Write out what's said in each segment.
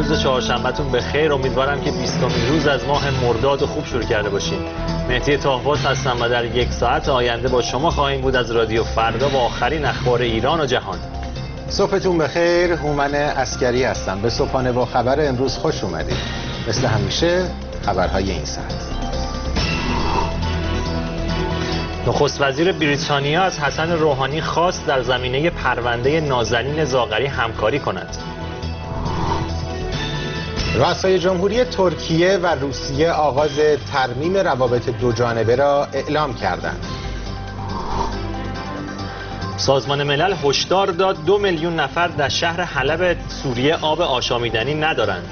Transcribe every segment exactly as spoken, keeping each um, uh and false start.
روز چهارشنبهتون به خیر. امیدوارم که بیستمین روز از ماه مرداد خوب شروع کرده باشین. مهدی طاهباز هستم و در یک ساعت آینده با شما خواهیم بود از رادیو فردا با آخرین اخبار ایران و جهان. صبحتون بخیر. هومن عسکری هستم. به صبحانه با خبر امروز خوش اومدید. مثل همیشه خبرهای این ساعت. نخست وزیر بریتانیا از حسن روحانی خواست در زمینه پرونده نازنین زاغری همکاری کند. رؤسای جمهوری ترکیه و روسیه آغاز ترمیم روابط دو جانبه را اعلام کردند. سازمان ملل هشدار داد دو میلیون نفر در شهر حلب سوریه آب آشامیدنی ندارند.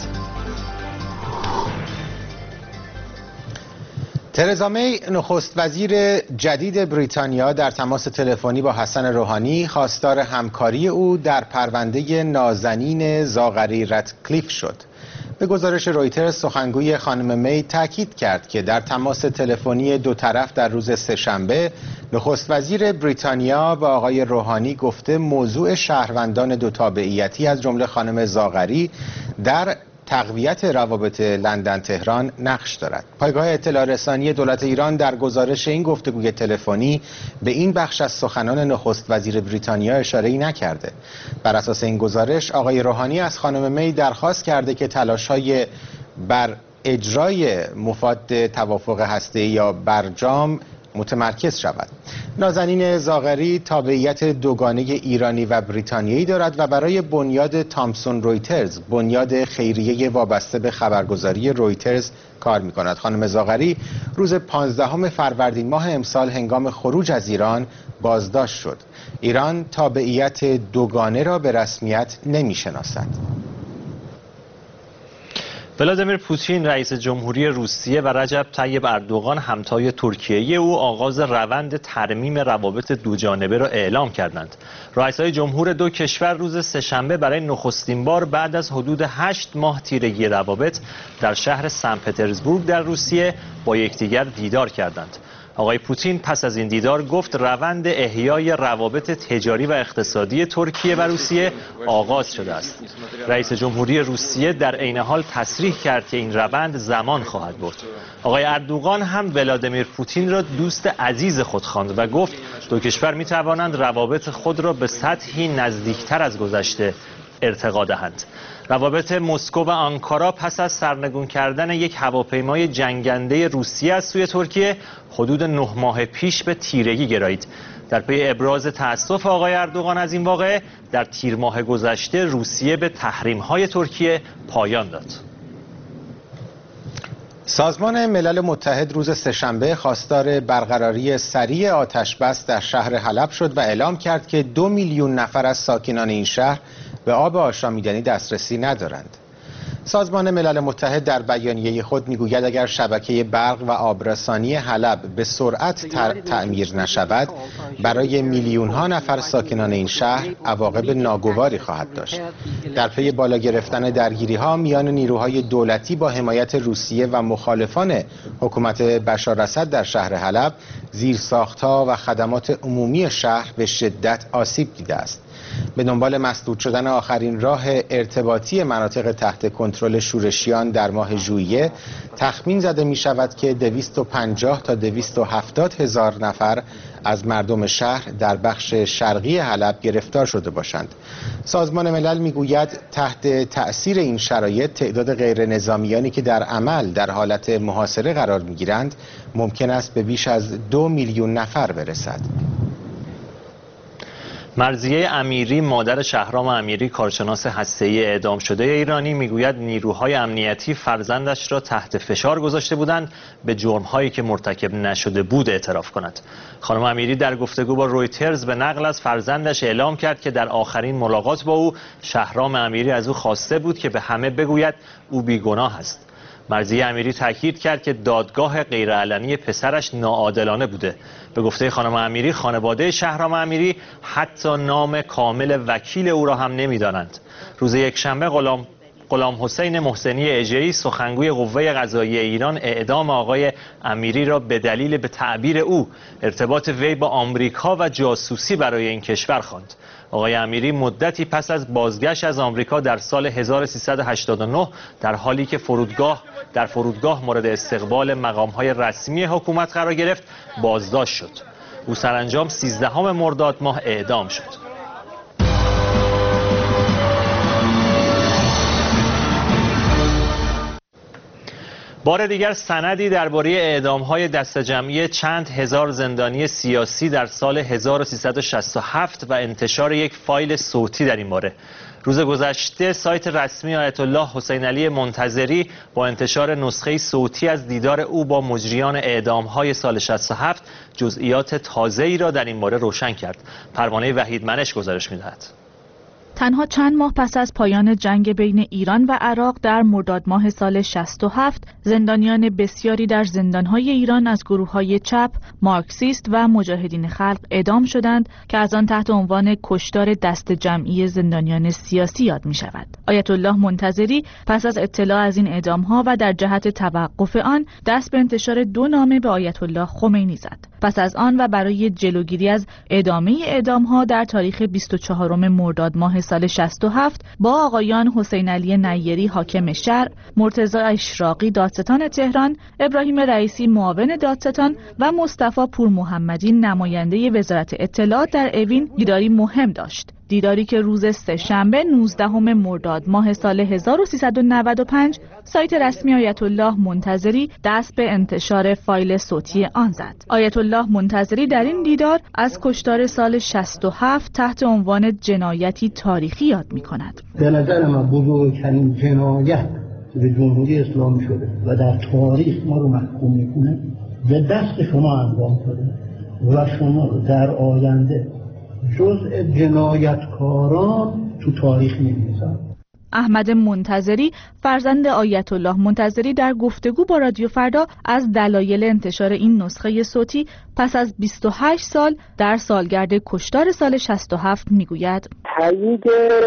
ترزا می نخست وزیر جدید بریتانیا در تماس تلفنی با حسن روحانی خواستار همکاری او در پرونده نازنین زاغری رتکلیف شد. به گزارش رویترز سخنگوی خانم می تاکید کرد که در تماس تلفنی دو طرف در روز سه‌شنبه نخست وزیر بریتانیا با آقای روحانی گفته موضوع شهروندان دو تابعیتی از جمله خانم زاغری در تقویت روابط لندن تهران نقش دارد. پایگاه اطلاع رسانی دولت ایران در گزارش این گفتگوی تلفنی به این بخش از سخنان نخست وزیر بریتانیا اشاره‌ای نکرده. بر اساس این گزارش آقای روحانی از خانم می درخواست کرده که تلاش‌های بر اجرای مفاد توافق هسته‌ای یا برجام متمرکز شود. نازنین زاغری تابعیت دوگانه ایرانی و بریتانیایی دارد و برای بنیاد تامسون رویترز، بنیاد خیریه وابسته به خبرگزاری رویترز کار می‌کند. خانم زاغری روز پانزدهم فروردین ماه امسال هنگام خروج از ایران بازداشت شد. ایران تابعیت دوگانه را به رسمیت نمی‌شناسد. ولادیمیر پوتین رئیس جمهوری روسیه و رجب طیب اردوغان همتای ترکیه او آغاز روند ترمیم روابط دوجانبه را اعلام کردند. رئیسای جمهور دو کشور روز سه‌شنبه برای نخستین بار بعد از حدود هشت ماه تیرگی روابط در شهر سن پترزبورگ در روسیه با یکدیگر دیدار کردند. آقای پوتین پس از این دیدار گفت روند احیای روابط تجاری و اقتصادی ترکیه و روسیه آغاز شده است. رئیس جمهوری روسیه در عین حال تصریح کرد که این روند زمان خواهد برد. آقای اردوغان هم ولادیمیر پوتین را دوست عزیز خود خواند و گفت دو کشور می توانند روابط خود را به سطحی نزدیکتر از گذشته ارتقا دهند. روابط مسکو و آنکارا پس از سرنگون کردن یک هواپیمای جنگنده روسیه از سوی ترکیه حدود نه ماه پیش به تیرگی گرایید. در پی ابراز تأسف آقای اردوغان از این واقعه در تیر ماه گذشته روسیه به تحریم‌های ترکیه پایان داد. سازمان ملل متحد روز سه‌شنبه خواستار برقراری سریع آتش‌بس در شهر حلب شد و اعلام کرد که دو میلیون نفر از ساکنان این شهر به آب آشامیدنی دسترسی ندارند. سازمان ملل متحد در بیانیه خود میگوید اگر شبکه برق و آبرسانی حلب به سرعت تعمیر نشود برای میلیون ها نفر ساکنان این شهر عواقب ناگواری خواهد داشت. در پی بالا گرفتن درگیری ها میان نیروهای دولتی با حمایت روسیه و مخالفان حکومت بشار اسد در شهر حلب زیرساخت‌ها و خدمات عمومی شهر به شدت آسیب دیده است. به دنبال مسدود شدن آخرین راه ارتباطی مناطق تحت کنترل شورشیان در ماه ژوئیه تخمین زده می شود که دویست و پنجاه تا دویست و هفتاد هزار نفر از مردم شهر در بخش شرقی حلب گرفتار شده باشند. سازمان ملل می گوید تحت تأثیر این شرایط تعداد غیر نظامیانی که در عمل در حالت محاصره قرار می گیرند ممکن است به بیش از دو میلیون نفر برسد. مرضیه امیری مادر شهرام امیری کارشناس هسته‌ای اعدام شده ایرانی میگوید نیروهای امنیتی فرزندش را تحت فشار گذاشته بودند به جرم‌هایی که مرتکب نشده بود اعتراف کند. خانم امیری در گفتگو با رویترز به نقل از فرزندش اعلام کرد که در آخرین ملاقات با او شهرام امیری از او خواسته بود که به همه بگوید او بیگناه است. مرضیه امیری تاکید کرد که دادگاه غیرعلنی پسرش ناعادلانه بوده. به گفته خانم امیری خانواده شهرام امیری حتی نام کامل وکیل او را هم نمی‌دانند. روز یکشنبه غلام غلام حسین محسنی اژه‌ای سخنگوی قوه قضاییه ایران اعدام آقای امیری را به دلیل به تعبیر او ارتباط وی با آمریکا و جاسوسی برای این کشور خواند. آقای امیری مدتی پس از بازگشت از آمریکا در سال هزار و سیصد و هشتاد و نه در حالی که فرودگاه در فرودگاه مورد استقبال مقام‌های رسمی حکومت قرار گرفت بازداشت شد. او سرانجام سیزدهم مرداد ماه اعدام شد. بار دیگر سندی درباره اعدام‌های دسته‌جمعی چند هزار زندانی سیاسی در سال هزار و سیصد و شصت و هفت و انتشار یک فایل صوتی در این باره. روز گذشته سایت رسمی آیت الله حسین علی منتظری با انتشار نسخه صوتی از دیدار او با مجریان اعدام‌های سال شصت و هفت جزئیات تازه‌ای را در این باره روشن کرد. پروانه وحید منش گزارش می‌دهد. تنها چند ماه پس از پایان جنگ بین ایران و عراق در مرداد ماه سال شصت و هفت، زندانیان بسیاری در زندانهای ایران از گروه‌های چپ، مارکسیست و مجاهدین خلق اعدام شدند که از آن تحت عنوان کشتار دست جمعی زندانیان سیاسی یاد می‌شود. آیت الله منتظری پس از اطلاع از این اعدام‌ها و در جهت توقف آن دست به انتشار دو نامه به آیت الله خمینی زد. پس از آن و برای جلوگیری از ادامه اعدام‌ها در تاریخ بیست و چهارم مرداد ماه سال شصت و هفت با آقایان حسین علی نیری حاکم شرع، مرتضی اشراقی دادستان تهران، ابراهیم رئیسی معاون دادستان و مصطفی پور محمدی نماینده وزارت اطلاعات در اوین دیداری مهم داشت. دیداری که روز سه‌شنبه نوزدهم مرداد ماه سال هزار و سیصد و نود و پنج سایت رسمی آیت الله منتظری دست به انتشار فایل صوتی آن زد. آیت الله منتظری در این دیدار از کشتار سال شصت و هفت تحت عنوان جنایتی تاریخی یاد می‌کند. به نظر من بزرگترین جنایت به جمهوری اسلامی شده و در تاریخ ما رو محکوم می‌کنه به دست شما انجام شده و شما رو در آینده جزء جنایتکاران تو تاریخ می‌نویسن. احمد منتظری فرزند آیت الله منتظری در گفتگو با رادیو فردا از دلایل انتشار این نسخه صوتی پس از بیست و هشت سال در سالگرد کشتار سال شصت و هفت میگوید تایید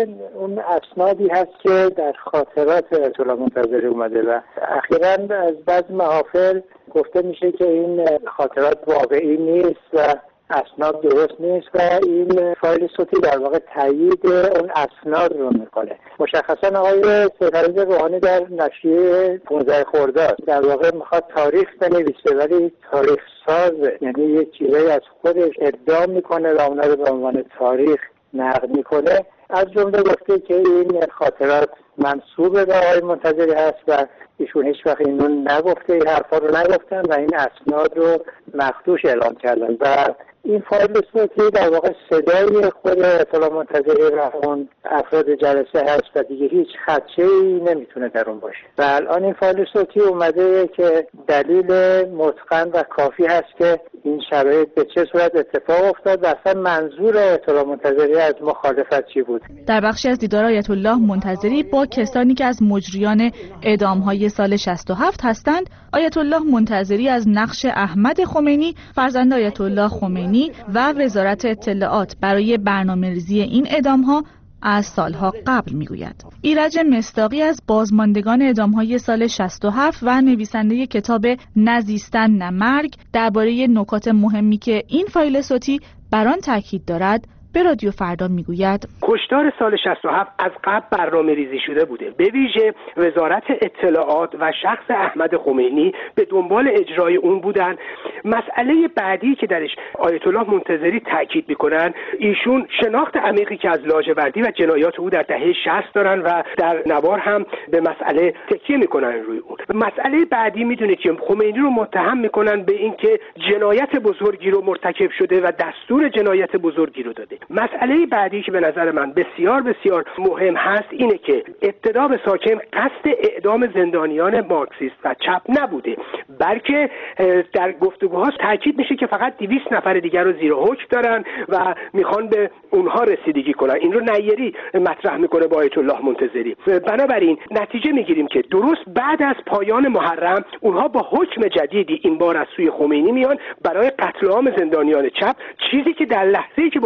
اون اسنادی هست که در خاطرات آیت الله منتظری اومده و اخیراً از بعض محافل گفته میشه که این خاطرات واقعی نیست و اسناد درست نیست و این فایل صوتی در واقع تایید اون اسناد رو میکنه. مشخصا آقای سید روحانی در نشریه پانزده خرداد در واقع میخواد تاریخ بنویسه ولی تاریخ سازه، یعنی یک چیزایی از خودش ابداع میکنه و اونا رو به عنوان تاریخ نقل میکنه. از جمله گفته که این خاطرات منسوب به آقای منتظری هست و ایشون هیچ وقت اینو نگفته، این حرفا رو نگفتن و این اسناد رو مخدوش اعلام کردن و این فایل صوتی در واقع صدای خود آیت الله منتظری و اون افراد جلسه هست و دیگه هیچ خدشه‌ای نمیتونه در اون باشه و الان این فایل صوتی اومده که دلیل متقن و کافی هست که این شرایط به چه صورت اتفاق افتاد و اصلا منظور آیت الله منتظری از مخالفت چی بود. در بخشی از دیدار آیت الله منتظری با کسانی که از مجریان اعدام‌های سال شصت و هفت هستند، آیت الله منتظری از نقش احمد خمینی فرزند آیت الله خمینی و وزارت اطلاعات برای برنامه‌ریزی این اعدام‌ها از سالها قبل میگوید. ایرج مصداقی از بازماندگان اعدام‌های سال شصت و هفت و نویسنده کتاب نزیستن نه مرگ درباره نکات مهمی که این فایل صوتی بر آن تاکید دارد به رادیو فردا میگوید کشتار سال شصت و هفت از قبل برنامه ریزی شده بوده. به ویژه وزارت اطلاعات و شخص احمد خمینی به دنبال اجرای اون بودن. مسئله بعدی که درش آیت الله منتظری تاکید میکنن، ایشون شناخت عمیقی که از لاجوردی و جنایات او در دهه شصت دارن و در نوار هم به مسئله تکیه میکنن روی اون. مسئله بعدی میدونید که خمینی رو متهم میکنن به اینکه جنایت بزرگی رو مرتکب شده و دستور جنایت بزرگی رو داده. مسئله بعدی که به نظر من بسیار بسیار مهم هست اینه که ابتدا به ساکن قصد اعدام زندانیان مارکسیست و چپ نبوده، بلکه در گفتگوها تاکید میشه که فقط دویست نفر دیگر رو زیر حکم دارن و میخوان به اونها رسیدگی کنن. این رو نیری مطرح میکنه با آیت الله منتظری. بنابراین نتیجه میگیریم که درست بعد از پایان محرم اونها با حکم جدیدی این بار از سوی خمینی میان برای قتل عام زندانیان چپ، چیزی که در لحظه‌ای که با آیت الله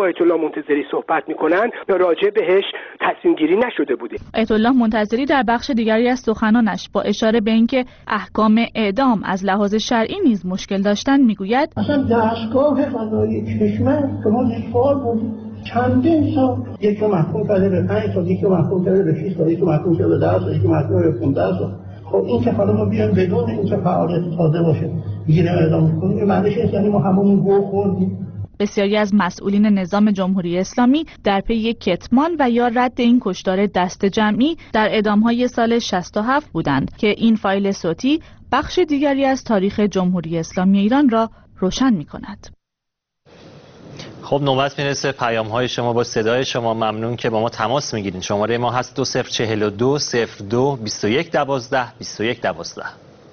منتظری صحبت میکنن راجع بهش تصمیم گیری نشده بوده. آیت الله منتظری در بخش دیگری از سخنانش با اشاره به اینکه احکام اعدام از لحاظ شرعی نیز مشکل داشتن میگوید اصلا دستگاه قضایی کشور شما سوال بود چندین سال یکی محکوم کرده به پنج سال، یکی محکوم کرده به شش سال، یکی محکوم کرده به ده سال، یکی محکوم به پانزده سال. خب این که حالا ما بیایم بدون اینکه فعالیت تازه باشه دیگه اعدام کنیم، معنیش اینه یعنی ما هممون گو خوردیم. بسیاری از مسئولین نظام جمهوری اسلامی در پی کتمان و یا رد این کشتار دست جمعی در اعدام‌های سال شصت و هفت بودند که این فایل صوتی بخش دیگری از تاریخ جمهوری اسلامی ایران را روشن می‌کند. خب نوبت میرسه پیام های شما با صدای شما. ممنون که با ما تماس میگیرین. شماره ما هست دو صفر چهل و دو صفر دو بیست و یک دوازده بیست و یک دوازده.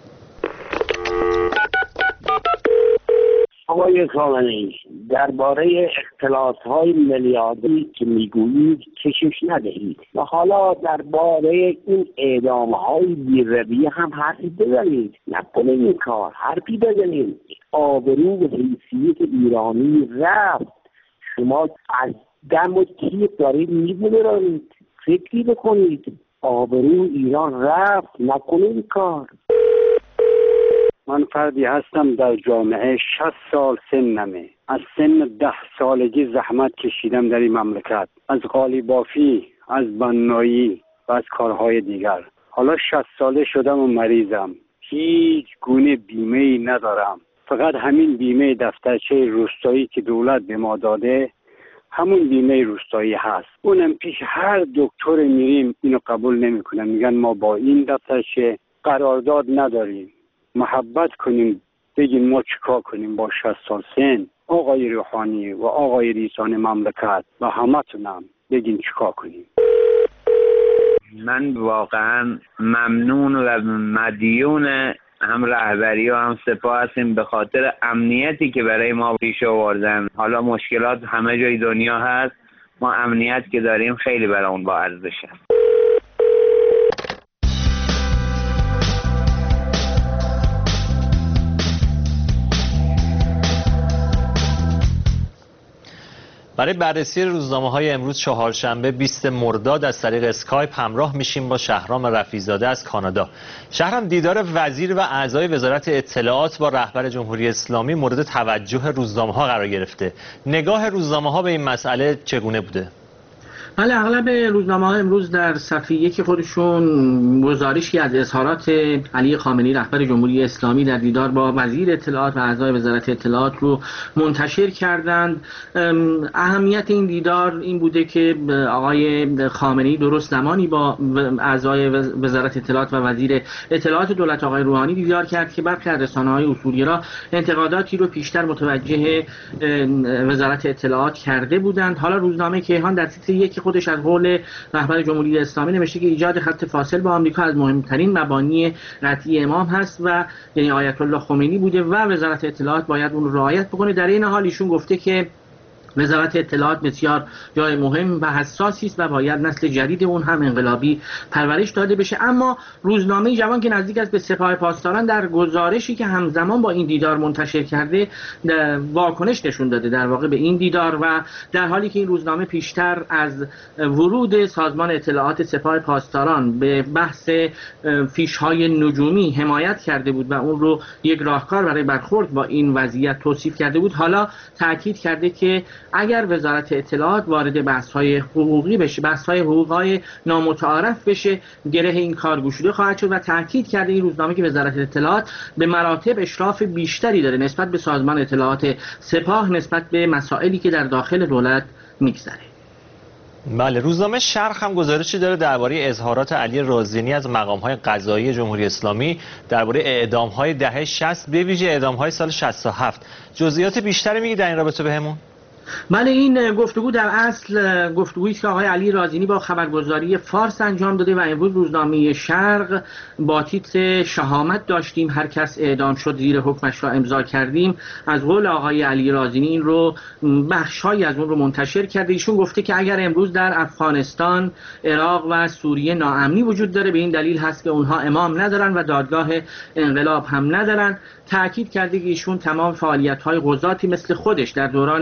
آقای خامنه‌ای، درباره اختلاس‌های میلیاردی که میگویید کشش ندهید و حالا درباره این اعدام‌های بی‌رویه هم حرفی بزنید. نکنید این کار، حرفی بزنید. آبرو و حیثیت ایرانی رفت. شما از دم و تیغ دارید می‌گذرانید. فکری بکنید. آبرو ایران رفت. نکنید این کار. من فردی هستم در جامعه شصت سال سنمه. از سن ده سالگی زحمت کشیدم در این مملکت، از قالیبافی، از بنایی و از کارهای دیگر. حالا شصت ساله شدم و مریضم. هیچ گونه بیمه‌ای ندارم. فقط همین بیمه دفترچه روستایی که دولت به ما داده همون بیمه روستایی هست. اونم پیش هر دکتر میریم اینو قبول نمیکنن. میگن ما با این دفترچه قرارداد نداریم. محبت کنیم، بگیم ما چیکار کنیم با شصت سال سن. آقای روحانی و آقای رئیسان مملکت و همتونم بگیم چیکار کنیم. من واقعا ممنون و مدیون هم رهبری و هم سپاه هستیم به خاطر امنیتی که برای ما پیش آوردن. حالا مشکلات همه جای دنیا هست، ما امنیت که داریم خیلی برای اون با ارزش است. برای بررسی روزنامه‌های امروز چهارشنبه بیست مرداد از طریق اسکایپ همراه میشیم با شهرام رفیع‌زاده از کانادا. شهرام، دیدار وزیر و اعضای وزارت اطلاعات با رهبر جمهوری اسلامی مورد توجه روزنامه‌ها قرار گرفته. نگاه روزنامه‌ها به این مسئله چگونه بوده؟ بله، اغلب روزنامه‌ها امروز در صفحه یک خودشون گزارشی از اظهارات علی خامنه‌ای رهبر جمهوری اسلامی در دیدار با وزیر اطلاعات و اعضای وزارت اطلاعات رو منتشر کردند. اهمیت این دیدار این بوده که آقای خامنه‌ای درست زمانی با اعضای وزارت اطلاعات و وزیر اطلاعات دولت آقای روحانی دیدار کرد که برخی از رسانه‌های اصولگرا انتقاداتی رو پیشتر متوجه وزارت اطلاعات کرده بودند. حالا روزنامه کیهان در تیتر یک خودش از قول رهبر جمهوری اسلامی نوشته که ایجاد خط فاصل با آمریکا از مهمترین مبانی قطعی امام هست و یعنی آیت الله خمینی بوده و وزارت اطلاعات باید اون رو رعایت بکنه. در این حال ایشون گفته که وزارت اطلاعات بسیار جای مهم و حساسی است و باید نسل جدید اون هم انقلابی پرورش داده بشه. اما روزنامه جوان که نزدیک است به سپاه پاسداران در گزارشی که همزمان با این دیدار منتشر کرده واکنش نشون داده در واقع به این دیدار و در حالی که این روزنامه پیشتر از ورود سازمان اطلاعات سپاه پاسداران به بحث فیش‌های نجومی حمایت کرده بود و اون رو یک راهکار برای برخورد با این وضعیت توصیف کرده بود، حالا تاکید کرده که اگر وزارت اطلاعات وارد بحث‌های حقوقی بشه، بحث‌های حقوق‌های نامتعارف بشه، گره این کار گشوده خواهد شد و تاکید کرده این روزنامه که وزارت اطلاعات به مراتب اشراف بیشتری داره نسبت به سازمان اطلاعات سپاه، نسبت به مسائلی که در داخل دولت میگذره. بله، روزنامه شرق هم گزارشی داره درباره اظهارات علی رازینی از مقام‌های قضایی جمهوری اسلامی درباره اعدام‌های دهه شصت به ویژه اعدام‌های سال شصت و هفت. جزئیات بیشتری میگی در این رابطه بهمون؟ بله، این گفتگو در اصل گفتگویی است که آقای علی رازینی با خبرگزاری فارس انجام داده و امروز روزنامه شرق با تیتر شهامت داشتیم هر کس اعدام شد زیر حکمش را امضا کردیم از قول آقای علی رازینی این رو بخش‌هایی از اون رو منتشر کرده. ایشون گفته که اگر امروز در افغانستان، عراق و سوریه ناامنی وجود داره به این دلیل هست که اونها امام ندارن و دادگاه انقلاب هم ندارن. تأکید کرده که ایشون تمام فعالیت‌های قضاتی مثل خودش در دوران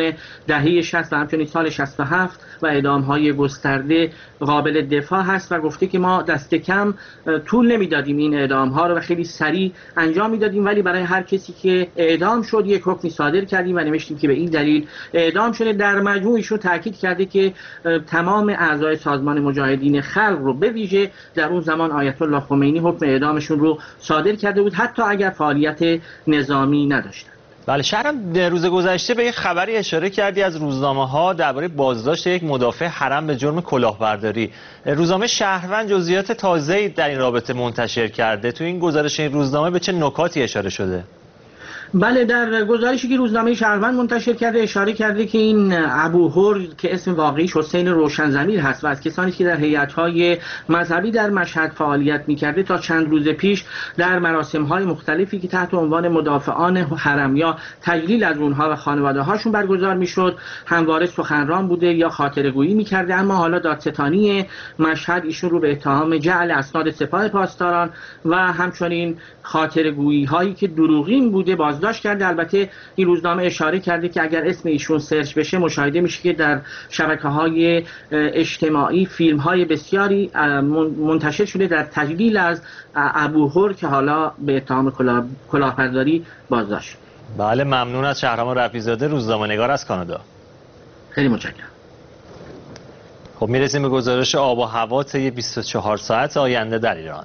دهه شصت و همچنین سال شصت و هفت و اعدام‌های گسترده قابل دفاع هست و گفته که ما دست کم طول نمیدادیم این اعدام‌ها رو و خیلی سریع انجام میدادیم، ولی برای هر کسی که اعدام شد یک حکمی صادر کردیم و نوشتیم که به این دلیل اعدام شده. در مجموع ایشون تاکید کرده که تمام اعضای سازمان مجاهدین خلق رو به ویژه در اون زمان آیت الله خمینی حکم اعدامشون رو صادر کرده بود، حتی اگر فعالیت نظامی نداشتن. بله، شهرام روز گذشته به یک خبری اشاره کردی از روزنامه‌ها درباره بازداشت یک مدافع حرم به جرم کلاهبرداری. روزنامه شهروند جزئیات تازه‌ای در این رابطه منتشر کرده. تو این گزارش این روزنامه به چه نکاتی اشاره شده؟ بله، در گزارشی که روزنامه شهروند منتشر کرده اشاره کرده که این ابوهر که اسم واقعیش حسین روشنضمیر هست و از کسانی که در هیئت‌های مذهبی در مشهد فعالیت می‌کرده تا چند روز پیش در مراسم‌های مختلفی که تحت عنوان مدافعان حرم یا تجلیل از اونها و خانواده‌هاشون برگزار می‌شد همواره سخنران بوده یا خاطره‌گویی می‌کرده، اما حالا دادستانی مشهد ایشون رو به اتهام جعل اسناد سپاه پاسداران و همچنین خاطره‌گویی‌هایی که دروغین بوده بازداشت کرده. البته این روزنامه اشاره کرده که اگر اسم ایشون سرچ بشه مشاهده میشه که در شبکه‌های اجتماعی فیلم‌های بسیاری منتشر شده در تجلیل از ابوهر که حالا به اتهام کلاهبرداری بازداشت. بله، ممنون از شهرام رفیع‌زاده، روزنامه‌نگار از کانادا. خیلی متشکرم. خب میرسیم به گزارش آب و هوا طی بیست و چهار ساعت آینده در ایران.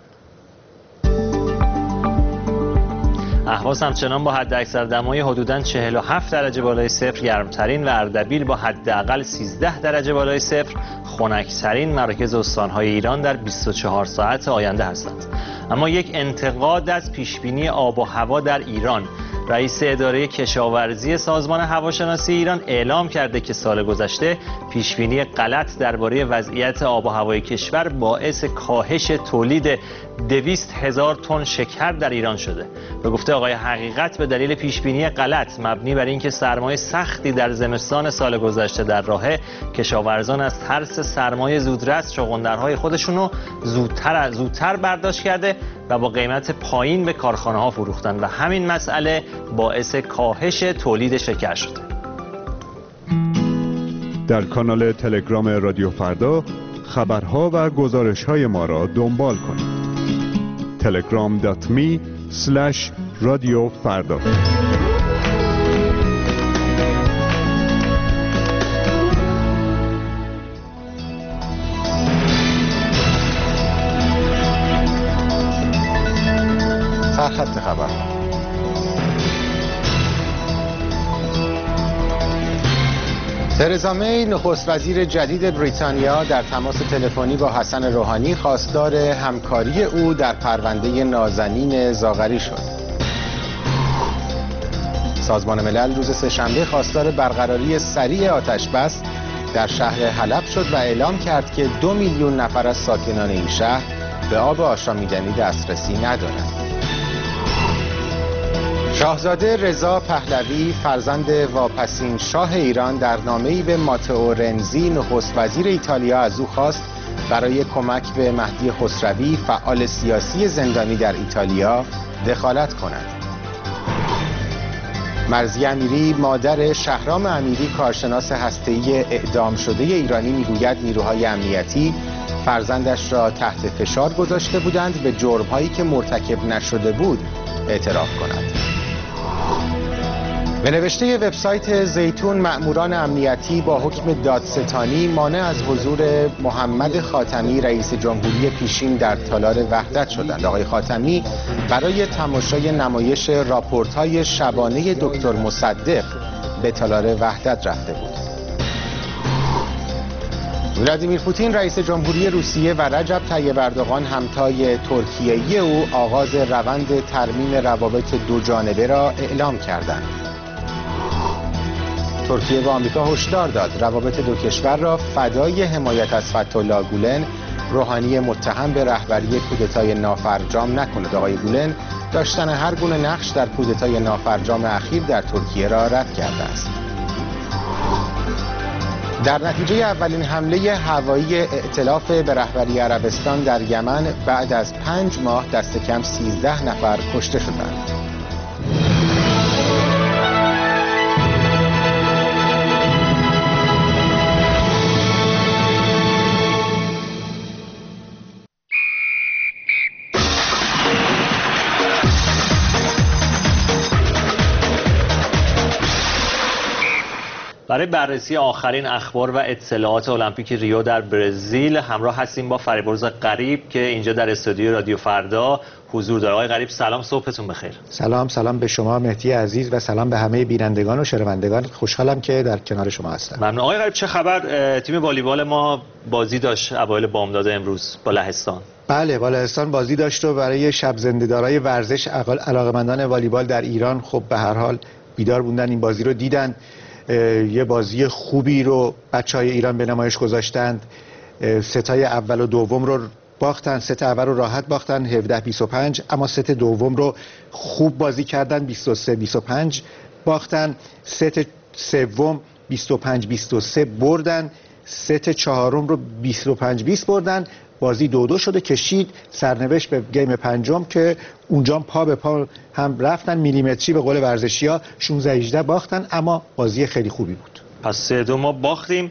اهواز همچنان با حداکثر دمای حدوداً چهل و هفت درجه بالای صفر گرمترین و اردبیل با حداقل سیزده درجه بالای صفر خنک‌ترین مراکز استان‌های ایران در بیست و چهار ساعت آینده هستند. اما یک انتقاد از پیشبینی آب و هوا در ایران. رئیس اداره کشاورزی سازمان هواشناسی ایران اعلام کرده که سال گذشته پیشبینی غلط درباره وضعیت آب و هوای کشور باعث کاهش تولید دویست هزار تن شکر در ایران شده. به گفته آقای حقیقت به دلیل پیشبینی غلط مبنی بر اینکه سرمای سختی در زمستان سال گذشته در راهه، کشاورزان از ترس سرمای زودرس چغندرهای خودشون رو زودتر زودتر برداشت کرده و با قیمت پایین به کارخانه ها فروختن و همین مسئله باعث کاهش تولید شکر شده. در کانال تلگرام رادیو فردا خبرها و گزارش‌های ما را دنبال کنید. تلگرام دات می اسلش رادیو فردا. سرخط خبر. ترزا می نخست وزیر جدید بریتانیا در تماس تلفنی با حسن روحانی خواستار همکاری او در پرونده نازنین زاغری شد. سازمان ملل روز سه‌شنبه خواستار برقراری سریع آتش بس در شهر حلب شد و اعلام کرد که دو میلیون نفر از ساکنان این شهر به آب آشامیدنی دسترسی ندارند. شاهزاده رضا پهلوی فرزند واپسین شاه ایران در نامه‌ای به ماتئو رنزی نخست وزیر ایتالیا از او خواست برای کمک به مهدی خسروی فعال سیاسی زندانی در ایتالیا دخالت کند. مرضیه امیری مادر شهرام امیری کارشناس هسته‌ای اعدام شده ایرانی میگوید نیروهای امنیتی فرزندش را تحت فشار گذاشته بودند به جرم‌هایی که مرتکب نشده بود اعتراف کند. به نوشته وبسایت زیتون، مأموران امنیتی با حکم دادستانی مانع از حضور محمد خاتمی رئیس جمهوری پیشین در تالار وحدت شدند. آقای خاتمی برای تماشای نمایش راپورت‌های شبانه دکتر مصدق به تالار وحدت رفته بود. ولادیمیر پوتین رئیس جمهوری روسیه و رجب طیب اردوغان همتای ترکیه‌ای او آغاز روند ترمیم روابط دو جانبه را اعلام کردند. ترکیه به آمریکا هشدار داد روابط دو کشور را فدای حمایت از فتح‌الله گولن، روحانی متهم به رهبری کودتای نافرجام نکند. آقای گولن داشتن هر گونه نقش در کودتای نافرجام اخیر در ترکیه را رد کرده است. در نتیجه اولین حمله هوایی ائتلاف به رهبری عربستان در یمن بعد از پنج ماه دست کم سیزده نفر کشته شدند. برای بررسی آخرین اخبار و اطلاعات المپیک ریو در برزیل همراه هستیم با فریبرز غریب که اینجا در استودیو رادیو فردا حضور داره. آقای غریب سلام، صبحتون بخیر. سلام سلام به شما مهدی عزیز و سلام به همه بینندگان و شنوندگان. خوشحالم که در کنار شما هستم. ممنون. آقای غریب چه خبر؟ تیم والیبال ما بازی داشت اوایل بامداد امروز با لهستان. بله، با لهستان بازی داشت و برای شب زنده‌دارای ورزش علاقه‌مندان والیبال در ایران خب به هر حال بیدار بودن، این بازی رو دیدن. یه بازی خوبی رو بچهای ایران به نمایش گذاشتند. ستای اول و دوم رو باختن، ست اول رو راحت باختن هفده بیست و پنج، اما ست دوم رو خوب بازی کردن بیست و سه بیست و پنج باختن. ست سوم بیست و پنج بیست و سه بردن. ست چهارم رو بیست و پنج بیست بردن. بازی دو دو شده، کشید سرنوشت به گیم پنجم که اونجا پا به پا هم رفتن، میلیمتری به قول ورزشی‌ها شانزده هجده باختن، اما بازی خیلی خوبی بود. پس سه دو ما باختیم.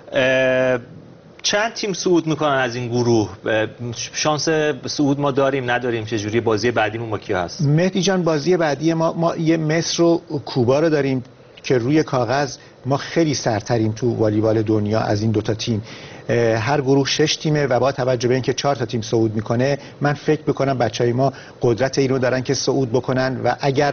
چند تیم صعود میکنن از این گروه؟ شانس صعود ما داریم نداریم؟ چه جوری بازی بعدیمون با کیا هست؟ مهدی جان، بازی بعدی ما ما یه مصر و کوبا رو داریم که روی کاغذ ما خیلی سرتریم تو والیبال دنیا از این دوتا تیم. هر گروه شش تیمه و با توجه به اینکه چهار تا تیم صعود میکنه، من فکر میکنم بچهای ما قدرت اینو دارن که صعود بکنن و اگر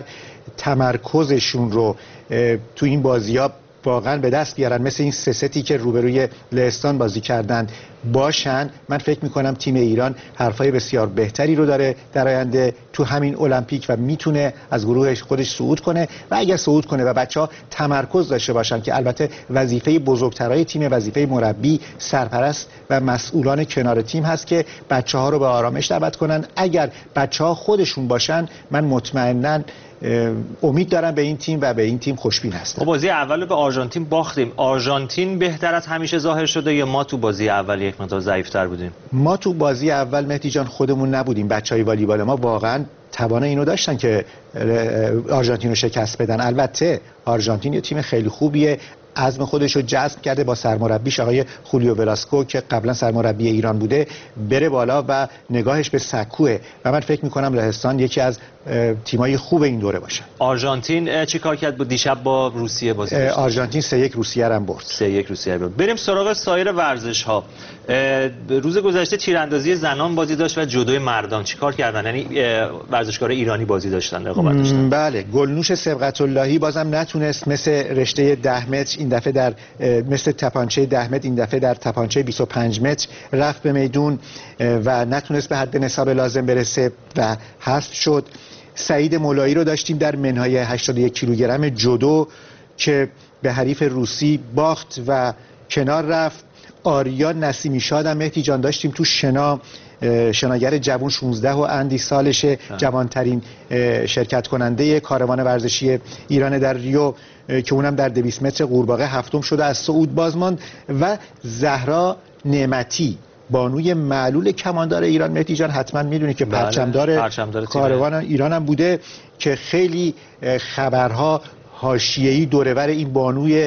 تمرکزشون رو تو این بازی‌ها واقعا به دست بیارن، مثل این سه ستی که روبروی لهستان بازی کردن باشن، من فکر میکنم تیم ایران حرفای بسیار بهتری رو داره در آینده تو همین المپیک و میتونه از گروهش خودش صعود کنه. و اگر صعود کنه و بچه‌ها تمرکز داشته باشن، که البته وظیفه بزرگترای تیم، وظیفه مربی، سرپرست و مسئولان کنار تیم هست که بچه‌ها رو به آرامش دعوت کنن. اگر بچه‌ها خودشون باشن، من مطمئناً امید دارم به این تیم و به این تیم خوشبین هستم. بازی اول به آرژانتین باختیم. آرژانتین بهتر از همیشه ظاهر شده یا ما تو بازی اول یک مقدار ضعیف‌تر بودیم؟ ما تو بازی اول مهدی جان خودمون نبودیم. بچهای والیبال ما واقعا توانه اینو داشتن که آرژانتین رو شکست بدن. البته آرژانتین یه تیم خیلی خوبیه، عزم خودش رو جذب کرده با سرمربیش آقای خولیو ولاسکو که قبلا سرمربی ایران بوده، بره بالا و نگاهش به سکوه و من فکر میکنم لهستان یکی از تیمای خوب این دوره باشه. آرژانتین چی کار کرد؟ بود دیشب با روسیه بازی داشت. آرژانتین سه یک روسیه رو برد. سه یک روسیه رو برد. بریم سراغ سایر ورزش ها. روز گذشته تیراندازی زنان بازی داشت و جودو مردان. چی کار کردن؟ یعنی ورزشکار ایرانی بازی داشتن، رقابت داشتن. بله، گلنوش سبقت اللهی بازم نتونست مثل رشته ده متر این دفعه در مثل تپانچه ده متر این دفعه در تپانچه بیست و پنج متر رفت به میدون و نتونست به حد نصاب لازم برسه و حذف شد. سعید مولایی رو داشتیم در منهای هشتاد و یک کیلوگرم جودو که به حریف روسی باخت و کنار رفت. آریا نسیمی شاد هم مهدی جان داشتیم تو شنا، شناگر جوان شانزده و اندی سالشه، جوانترین شرکت کننده کاروان ورزشی ایران در ریو که اونم در دویست متر قورباغه هفتم شده، از صعود بازماند. و زهرا نعمتی بانوی معلول کماندار ایران، مهدی جان حتما میدونی که پرچمدار, پرچمدار کاروان ایران هم بوده که خیلی خبرها حاشیه‌ای دورور این بانوی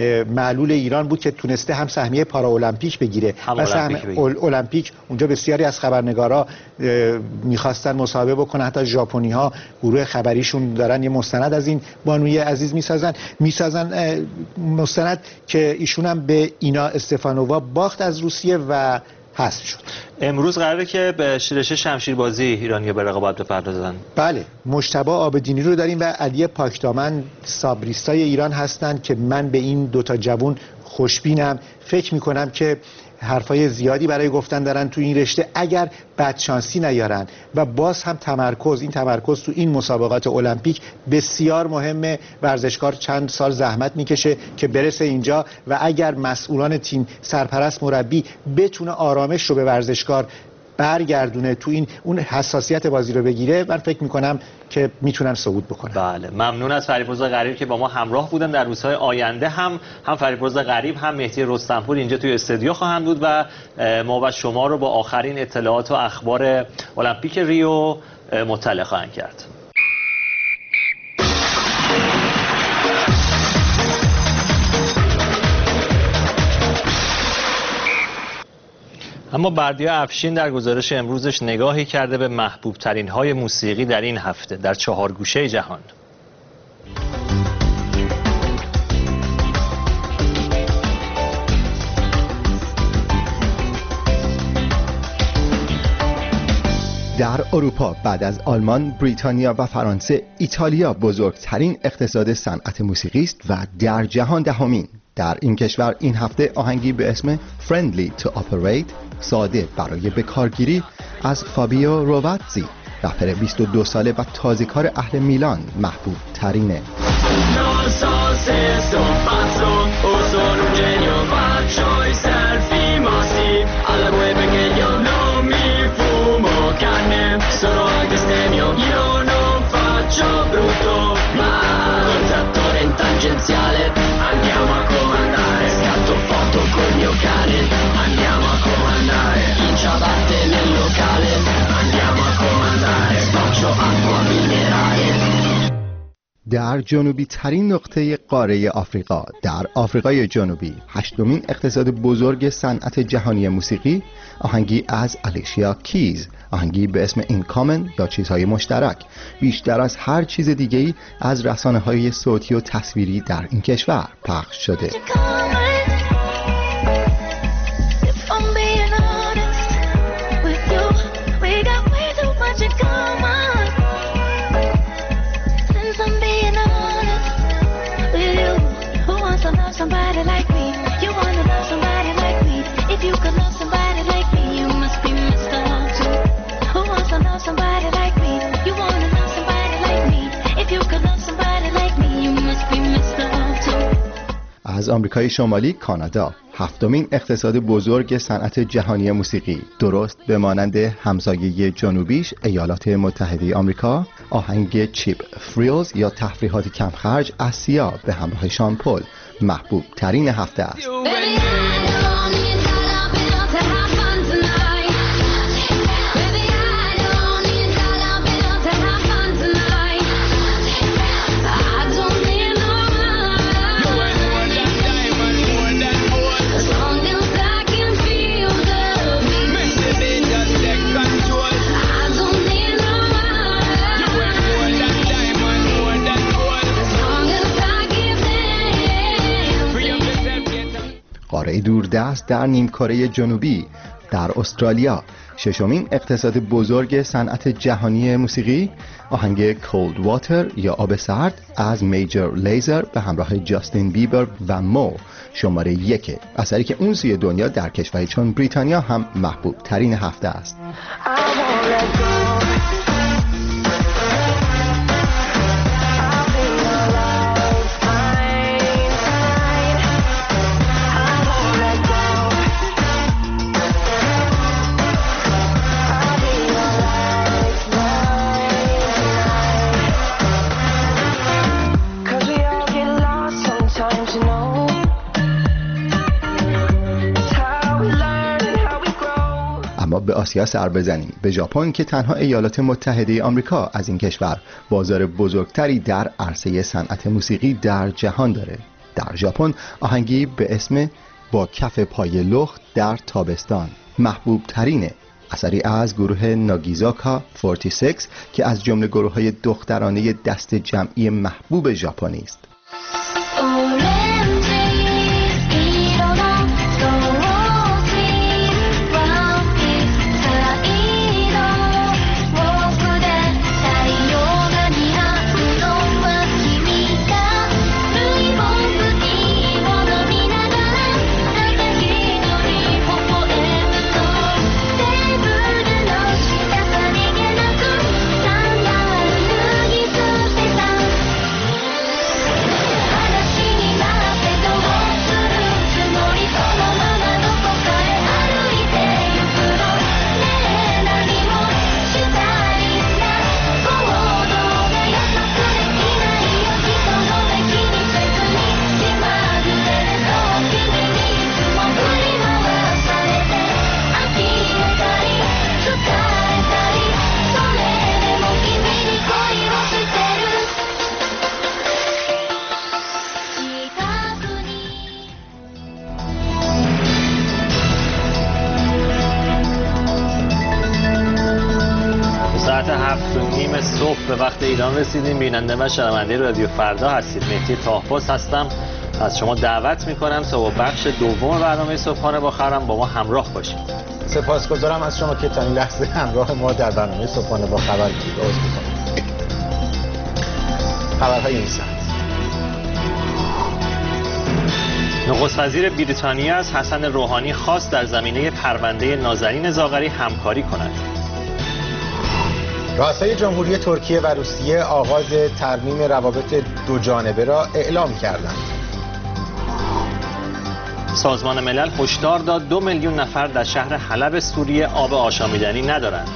معلول ایران بود که تونسته هم سهمیه پارا المپیک بگیره و سهم المپیک. اونجا بسیاری از خبرنگارا میخواستن مصاحبه بکنن، حتی ژاپنی ها گروه خبریشون دارن یه مستند از این بانوی عزیز میسازن میسازن مستند که ایشون هم به اینا استفانووا باخت از روسیه و حذف شد. امروز قراره که به رشته شمشیربازی ایرانی به رقابت بپردازن. بله، مجتبی آبدینی رو داریم و علی پاکدامن سابریستای ایران هستند که من به این دوتا جوان خوشبینم. فکر میکنم که حرفای زیادی برای گفتن دارن تو این رشته. اگر بدشانسی نیارن و باز هم تمرکز، این تمرکز تو این مسابقات المپیک بسیار مهمه. ورزشکار چند سال زحمت میکشه که برسه اینجا و اگر مسئولان تیم، سرپرست، مربی بتونه آرامش رو به ورزشکار برگردونه، تو این اون حساسیت بازی رو بگیره، من فکر میکنم که میتونن صعود بکنن. بله، ممنون از فریبرز غریب که با ما همراه بودن. در روزهای آینده هم هم فریبرز غریب هم مهدی رستمپور اینجا توی استودیو خواهند بود و ما و شما رو با آخرین اطلاعات و اخبار المپیک ریو مطلع خواهند کرد. اما بردیا افشین در گزارش امروزش نگاهی کرده به محبوب ترین های موسیقی در این هفته در چهار گوشه جهان. اروپا بعد از آلمان، بریتانیا و فرانسه، ایتالیا بزرگترین اقتصاد صنعت موسیقی است و در جهان دهمین. در این کشور این هفته آهنگی به اسم Friendly to Operate، ساده برای بکارگیری، از فابیو رواتزی، رپر بیست و دو ساله و تازه‌کار اهل میلان، محبوب ترینه. Andiamo a comandare, scatto foto col mio cane. Andiamo a comandare, in ciabatte nel locale. Andiamo a comandare, sboccio acqua minerale. در جنوبی ترین نقطه قاره آفریقا، در آفریقای جنوبی، هشتمین اقتصاد بزرگ صنعت جهانی موسیقی، آهنگی از الیشیا کیز، آهنگی به اسم این کامن یا چیزهای مشترک، بیشتر از هر چیز دیگه‌ای از رسانه‌های صوتی و تصویری در این کشور پخش شده. Somebody like me, you wanna love somebody like me. If you could love somebody like me, you must be messed up too. Who wants to love somebody like me? You wanna love somebody like me. If you could love somebody like me, you must be messed up too. از آمریکای شمالی، کانادا، هفتمین اقتصاد بزرگ صنعت جهانی موسیقی، درست به مانند همسایه جنوبیش ایالات متحده آمریکا، آهنگ چیپ فریلز یا تفریحات کم خرج از سیا به همراه شان پل محبوب ترین هفته است. قاره دوردست در نیمکره جنوبی، در استرالیا، ششمین اقتصاد بزرگ صنعت جهانی موسیقی، آهنگ کولد واتر یا آب سرد از میجر لیزر به همراه جاستین بیبر و مو شماره یک، اثری که اون سوی دنیا در کشوری چون بریتانیا هم محبوب ترین هفته است. به آسیا سر بزنیم، به ژاپن که تنها ایالات متحده آمریکا از این کشور بازار بزرگتری در عرصه صنعت موسیقی در جهان داره. در ژاپن آهنگی به اسم با کف پای لخت در تابستان محبوب ترینه، اثری از گروه ناگیزاکا چهل و شش که از جمله گروه‌های دخترانه دست جمعی محبوب ژاپنی است. به وقت ایران رسیدیم. بیننده و شنونده رادیو فردا هستید. مهدی طاهباز هستم. از شما دعوت میکنم تا با بخش دوم برنامه صبحانه با خبرم با ما همراه باشید. سپاسگزارم از شما که تا این لحظه همراه ما در برنامه صبحانه با خبر بودید. عذر می‌خوام. خبرهای این ساعت. نخست وزیر بریتانیا از حسن روحانی خواست در زمینه پرونده نازنین زاغری همکاری کند. رؤسای جمهوری ترکیه و روسیه آغاز ترمیم روابط دو جانبه را اعلام کردند. سازمان ملل هشدار داد دو میلیون نفر در شهر حلب سوریه آب آشامیدنی ندارند.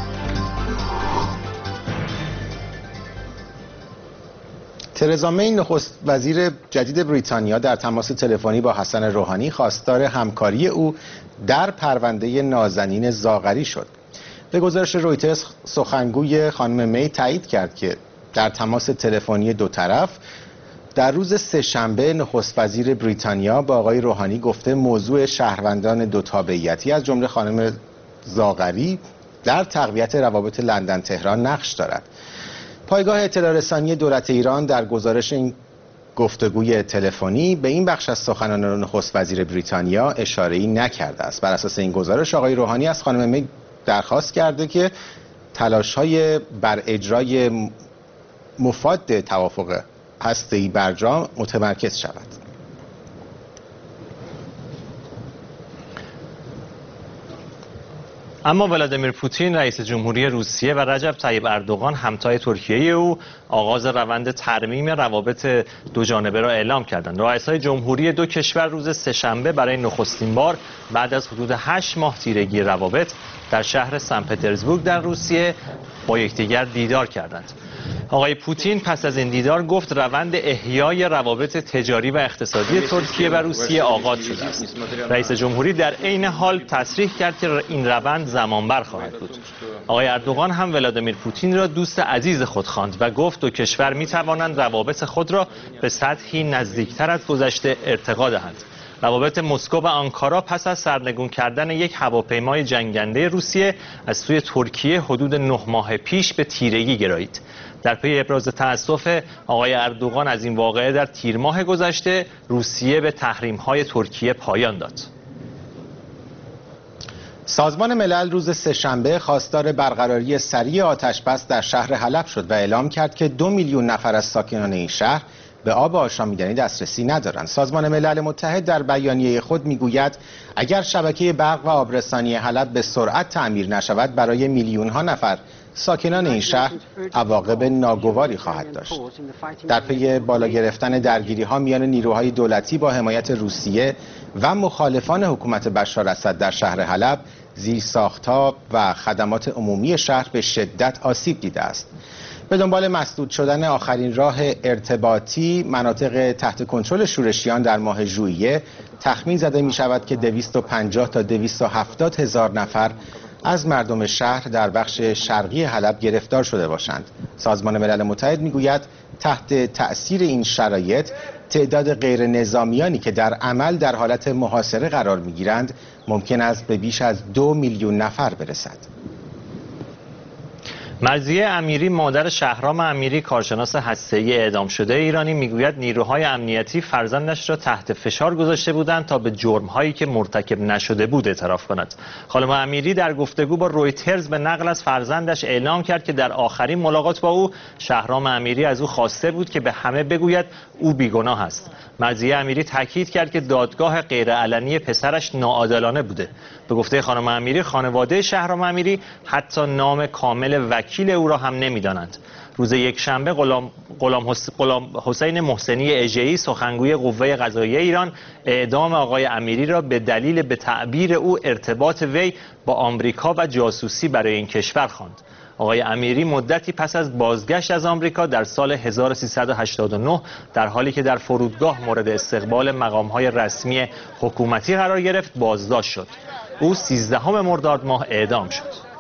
ترزا می نخست وزیر جدید بریتانیا در تماس تلفنی با حسن روحانی خواستار همکاری او در پرونده نازنین زاغری شد. به گزارش رویترز سخنگوی خانم می تایید کرد که در تماس تلفنی دو طرف در روز سه‌شنبه نخست وزیر بریتانیا با آقای روحانی گفته موضوع شهروندان دو تابعیتی از جمله خانم زاغری در تقویت روابط لندن تهران نقش دارد. پایگاه اطلاع رسانی دولت ایران در گزارش این گفتگوی تلفنی به این بخش از سخنان نخست وزیر بریتانیا اشاره‌ای نکرده است. بر اساس این گزارش آقای روحانی از خانم می درخواست کرده که تلاش‌های بر اجرای مفاد توافق هسته‌ای برجام متمرکز شود. اما ولادیمیر پوتین رئیس جمهوری روسیه و رجب طیب اردوغان همتای ترکیه او آغاز روند ترمیم روابط دو جانبه را اعلام کردند. رؤسای جمهوری دو کشور روز سه‌شنبه برای نخستین بار بعد از حدود هشت ماه تیرگی روابط در شهر سن پترزبورگ در روسیه با یکدیگر دیدار کردند. آقای پوتین پس از این دیدار گفت روند احیای روابط تجاری و اقتصادی ترکیه و روسیه آغاز شده است. رئیس جمهوری در عین حال تصریح کرد که این روند زمانبر خواهد بود. آقای اردوغان هم ولادیمیر پوتین را دوست عزیز خود خواند و گفت دو کشور می توانند روابط خود را به سطحی نزدیکتر از گذشته ارتقا دهند. روابط مسکو و آنکارا پس از سرنگون کردن یک هواپیمای جنگنده روسیه از سوی ترکیه حدود نه ماه پیش به تیرگی گرایید. در پی ابراز تأسف آقای اردوغان از این واقعه در تیر ماه گذشته روسیه به تحریم‌های ترکیه پایان داد. سازمان ملل روز سه‌شنبه خواستار برقراری سریع آتش‌بس در شهر حلب شد و اعلام کرد که دو میلیون نفر از ساکنان این شهر به آب آشامیدنی دسترسی ندارند. سازمان ملل متحد در بیانیه خود میگوید اگر شبکه برق و آبرسانی حلب به سرعت تعمیر نشود برای میلیون‌ها نفر ساکنان این شهر عواقب ناگواری خواهد داشت. در پی بالا گرفتن درگیری‌ها میان نیروهای دولتی با حمایت روسیه و مخالفان حکومت بشار اسد در شهر حلب، زیرساخت‌ها و خدمات عمومی شهر به شدت آسیب دیده است. به دنبال مسدود شدن آخرین راه ارتباطی مناطق تحت کنترل شورشیان در ماه ژوئیه تخمین زده می شود که دویست و پنجاه تا دویست و هفتاد هزار نفر از مردم شهر در بخش شرقی حلب گرفتار شده باشند. سازمان ملل متحد میگوید تحت تأثیر این شرایط تعداد غیر نظامیانی که در عمل در حالت محاصره قرار میگیرند ممکن است به بیش از دو میلیون نفر برسد. مرضیه امیری مادر شهرام امیری کارشناس هسته‌ای اعدام شده ایرانی میگوید نیروهای امنیتی فرزندش را تحت فشار گذاشته بودند تا به جرم‌هایی که مرتکب نشده بود اعتراف کند. خانم امیری در گفتگو با رویترز به نقل از فرزندش اعلام کرد که در آخرین ملاقات با او شهرام امیری از او خواسته بود که به همه بگوید او بیگناه است. مرضیه امیری تاکید کرد که دادگاه غیرعلنی پسرش ناعادلانه بوده. به گفته خانم امیری خانواده شهرام امیری حتی نام کامل وکیل او را هم نمی‌دانند. روز یکشنبه غلام غلام حسین محسنی اژه‌ای سخنگوی قوه قضاییه ایران اعدام آقای امیری را به دلیل به تعبیر او ارتباط وی با آمریکا و جاسوسی برای این کشور خواند. آقای امیری مدتی پس از بازگشت از آمریکا در سال هزار و سیصد و هشتاد و نه در حالی که در فرودگاه مورد استقبال مقام‌های رسمی حکومتی قرار گرفت بازداشت شد. او سیزدهم مرداد ماه اعدام شد.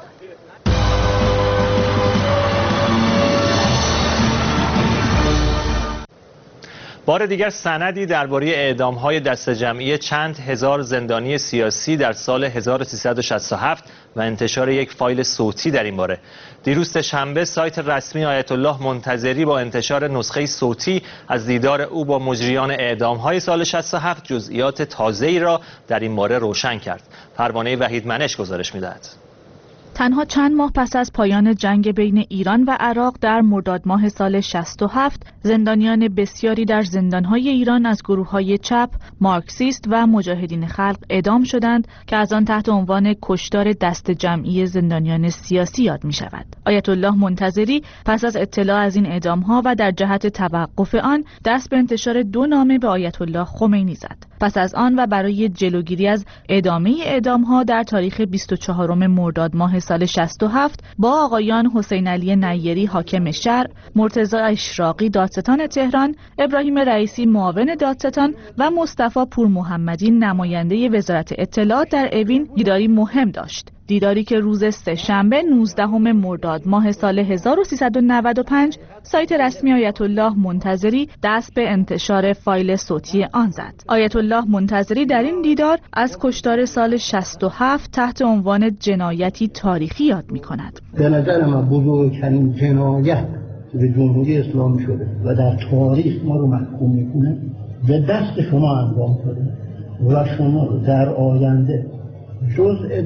بار دیگر سندی درباره اعدام‌های دسته‌جمعی چند هزار زندانی سیاسی در سال هزار و سیصد و شصت و هفت و انتشار یک فایل صوتی در این باره. دیروز شنبه سایت رسمی آیت الله منتظری با انتشار نسخه صوتی از دیدار او با مجریان اعدام‌های سال شصت و هفت جزئیات تازه‌ای را در این باره روشن کرد. پروانه وحید منش گزارش می‌دهد. تنها چند ماه پس از پایان جنگ بین ایران و عراق در مرداد ماه سال شصت و هفت، زندانیان بسیاری در زندانهای ایران از گروه‌های چپ، مارکسیست و مجاهدین خلق اعدام شدند که از آن تحت عنوان کشتار دست جمعی زندانیان سیاسی یاد می‌شود. آیت الله منتظری پس از اطلاع از این اعدام‌ها و در جهت توقف آن، دست به انتشار دو نامه به آیت الله خمینی زد. پس از آن و برای جلوگیری از ادامه اعدام‌ها در تاریخ بیست و چهارم مرداد ماه سال شصت و هفت با آقایان حسین علی نیری حاکم شهر، مرتضی اشراقی دادستان تهران، ابراهیم رئیسی معاون دادستان و مصطفی پور محمدی نماینده وزارت اطلاعات در اوین دیداری مهم داشت. دیداری که روز سه‌شنبه نوزدهم مرداد ماه سال هزار و سیصد و نود و پنج سایت رسمی آیت الله منتظری دست به انتشار فایل صوتی آن زد. آیت الله منتظری در این دیدار از کشتار سال شصت و هفت تحت عنوان جنایتی تاریخی یاد می‌کند. به نظر من بزرگترین جنایت به جمهوری اسلامی شده و در تاریخ ما رو محکوم می‌کنه به دست شما انجام شده و شما رو در آینده جزء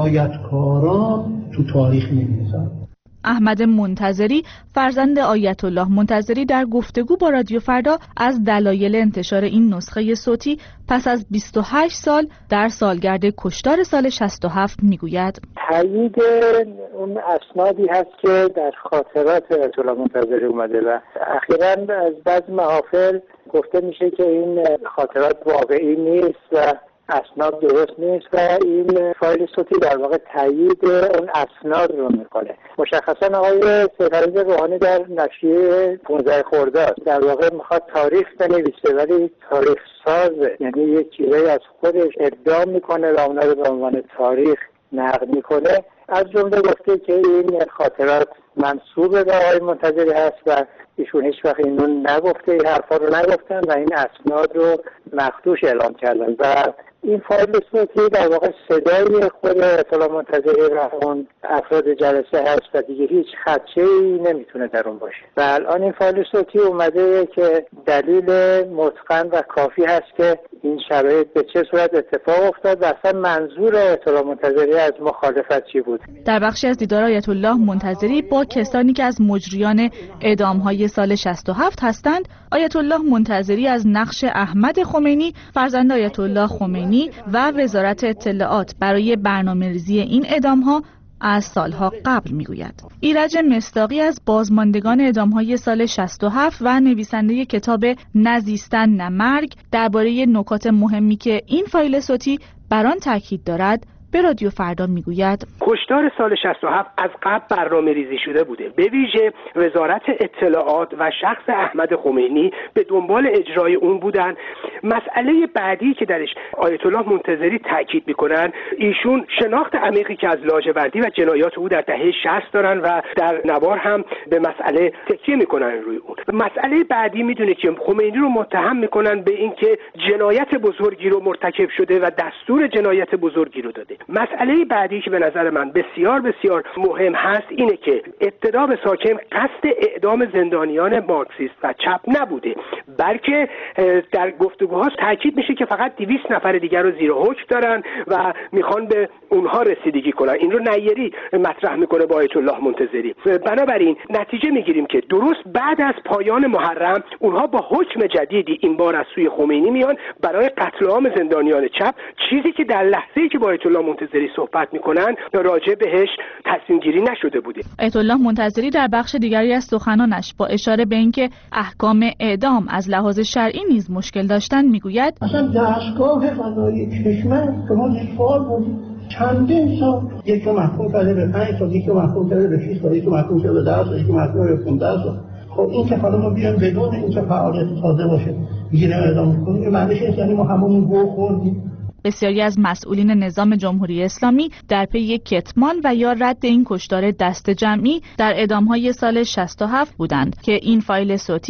جنایتکاران تو تاریخ می‌نویسن. احمد منتظری فرزند آیت الله منتظری در گفتگو با رادیو فردا از دلایل انتشار این نسخه صوتی پس از بیست و هشت سال در سالگرد کشتار سال شصت و هفت میگوید: تایید اون اسنادی هست که در خاطرات آیت الله منتظری اومده و اخیراً از بعض محافل گفته میشه که این خاطرات واقعی نیست و اسناد درست نیست و این فایل صوتی در واقع تایید اون اسناد رو میکنه. مشخصا آقای سید روحانی در نشریه پانزده خرداد در واقع میخواد تاریخ بنویسه ولی تاریخ سازه، یعنی یک چیزایی از خودش ادعا میکنه و اونا رو به عنوان تاریخ نقل میکنه. از جمله گفته که این خاطرات منسوب به آقای منتظری هست و ایشون هیچ وقت اینو نگفته، این حرفا رو نگفتن و این اسناد رو مخدوش اعلام کردن و این فایل صوتی در واقع صدای خود آیت الله منتظری و اون افراد جلسه هست و دیگه هیچ خدشه‌ای نمیتونه در اون باشه. و الان این فایل صوتی اومده که دلیل متقن و کافی هست که این شرایط به چه صورت اتفاق افتاد و اصلا منظور آیت الله منتظری از مخالفت چی بود. در بخشی از دیدار آیت الله منتظری با کسانی که از مجریان اعدام‌های سال شصت و هفت هستند، آیت الله منتظری از نقش احمد خمینی فرزند آیت الله خمینی و وزارت اطلاعات برای برنامه‌ریزی این اعدام‌ها از سالها قبل میگوید. ایرج مصداقی از بازماندگان اعدام‌های سال شصت و هفت و نویسنده کتاب نزیستن نه مرگ درباره نکات مهمی که این فایل صوتی بر آن تاکید دارد به رادیو فردا میگوید: کشتار سال شصت و هفت از قبل برنامه ریزی شده بوده. به ویژه وزارت اطلاعات و شخص احمد خمینی به دنبال اجرای اون بودن. مسئله بعدی که درش آیت الله منتظری تاکید میکنن، ایشون شناخت عمیقی که از لاجوردی و جنایات او در دهه شصت دارن و در نوار هم به مسئله تکیه میکنن روی اون. مسئله بعدی میدونید که خمینی رو متهم میکنن به اینکه جنایت بزرگی رو مرتکب شده و دستور جنایت بزرگی رو داده. مسئله بعدی که به نظر من بسیار بسیار مهم هست اینه که ابتدا به ساکن قصد اعدام زندانیان مارکسیست و چپ نبوده، بلکه در گفتگوها تاکید میشه که فقط دویست نفر دیگر رو زیر حکم دارن و میخوان به اونها رسیدگی کنن. این رو نیری مطرح میکنه با آیت الله منتظری. بنابراین نتیجه میگیریم که درست بعد از پایان محرم اونها با حکم جدیدی این بار از سوی خمینی میان برای قتل عام زندانیان چپ، چیزی که در لحظه‌ای که با آیت الله منتظری صحبت میکنن راجع بهش تصمیم گیری نشده بوده. آیت الله منتظری در بخش دیگری از سخنانش با اشاره به اینکه احکام اعدام از لحاظ شرعی نیز مشکل داشتن میگوید: اصلا دستگاه قضایی کشور شما فعال بود چندین سال، یکی محکوم کرده به پنج سال، یکی محکوم کرده به شش سال، یکی محکوم کرده به ده سال، یکی محکوم به پانزده سال. خب این که حالا ما بیایم بدون اینکه فعالیت تازه باشه میگیریم اعدام میکنیم، معنیش اینه یعنی ما هممون گو خوردیم. بسیاری از مسئولین نظام جمهوری اسلامی در پی کتمان و یا رد این کشتار دست جمعی در اعدام‌های سال شصت و هفت بودند که این فایل صوتی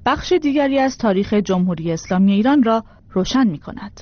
بخش دیگری از تاریخ جمهوری اسلامی ایران را روشن می‌کند.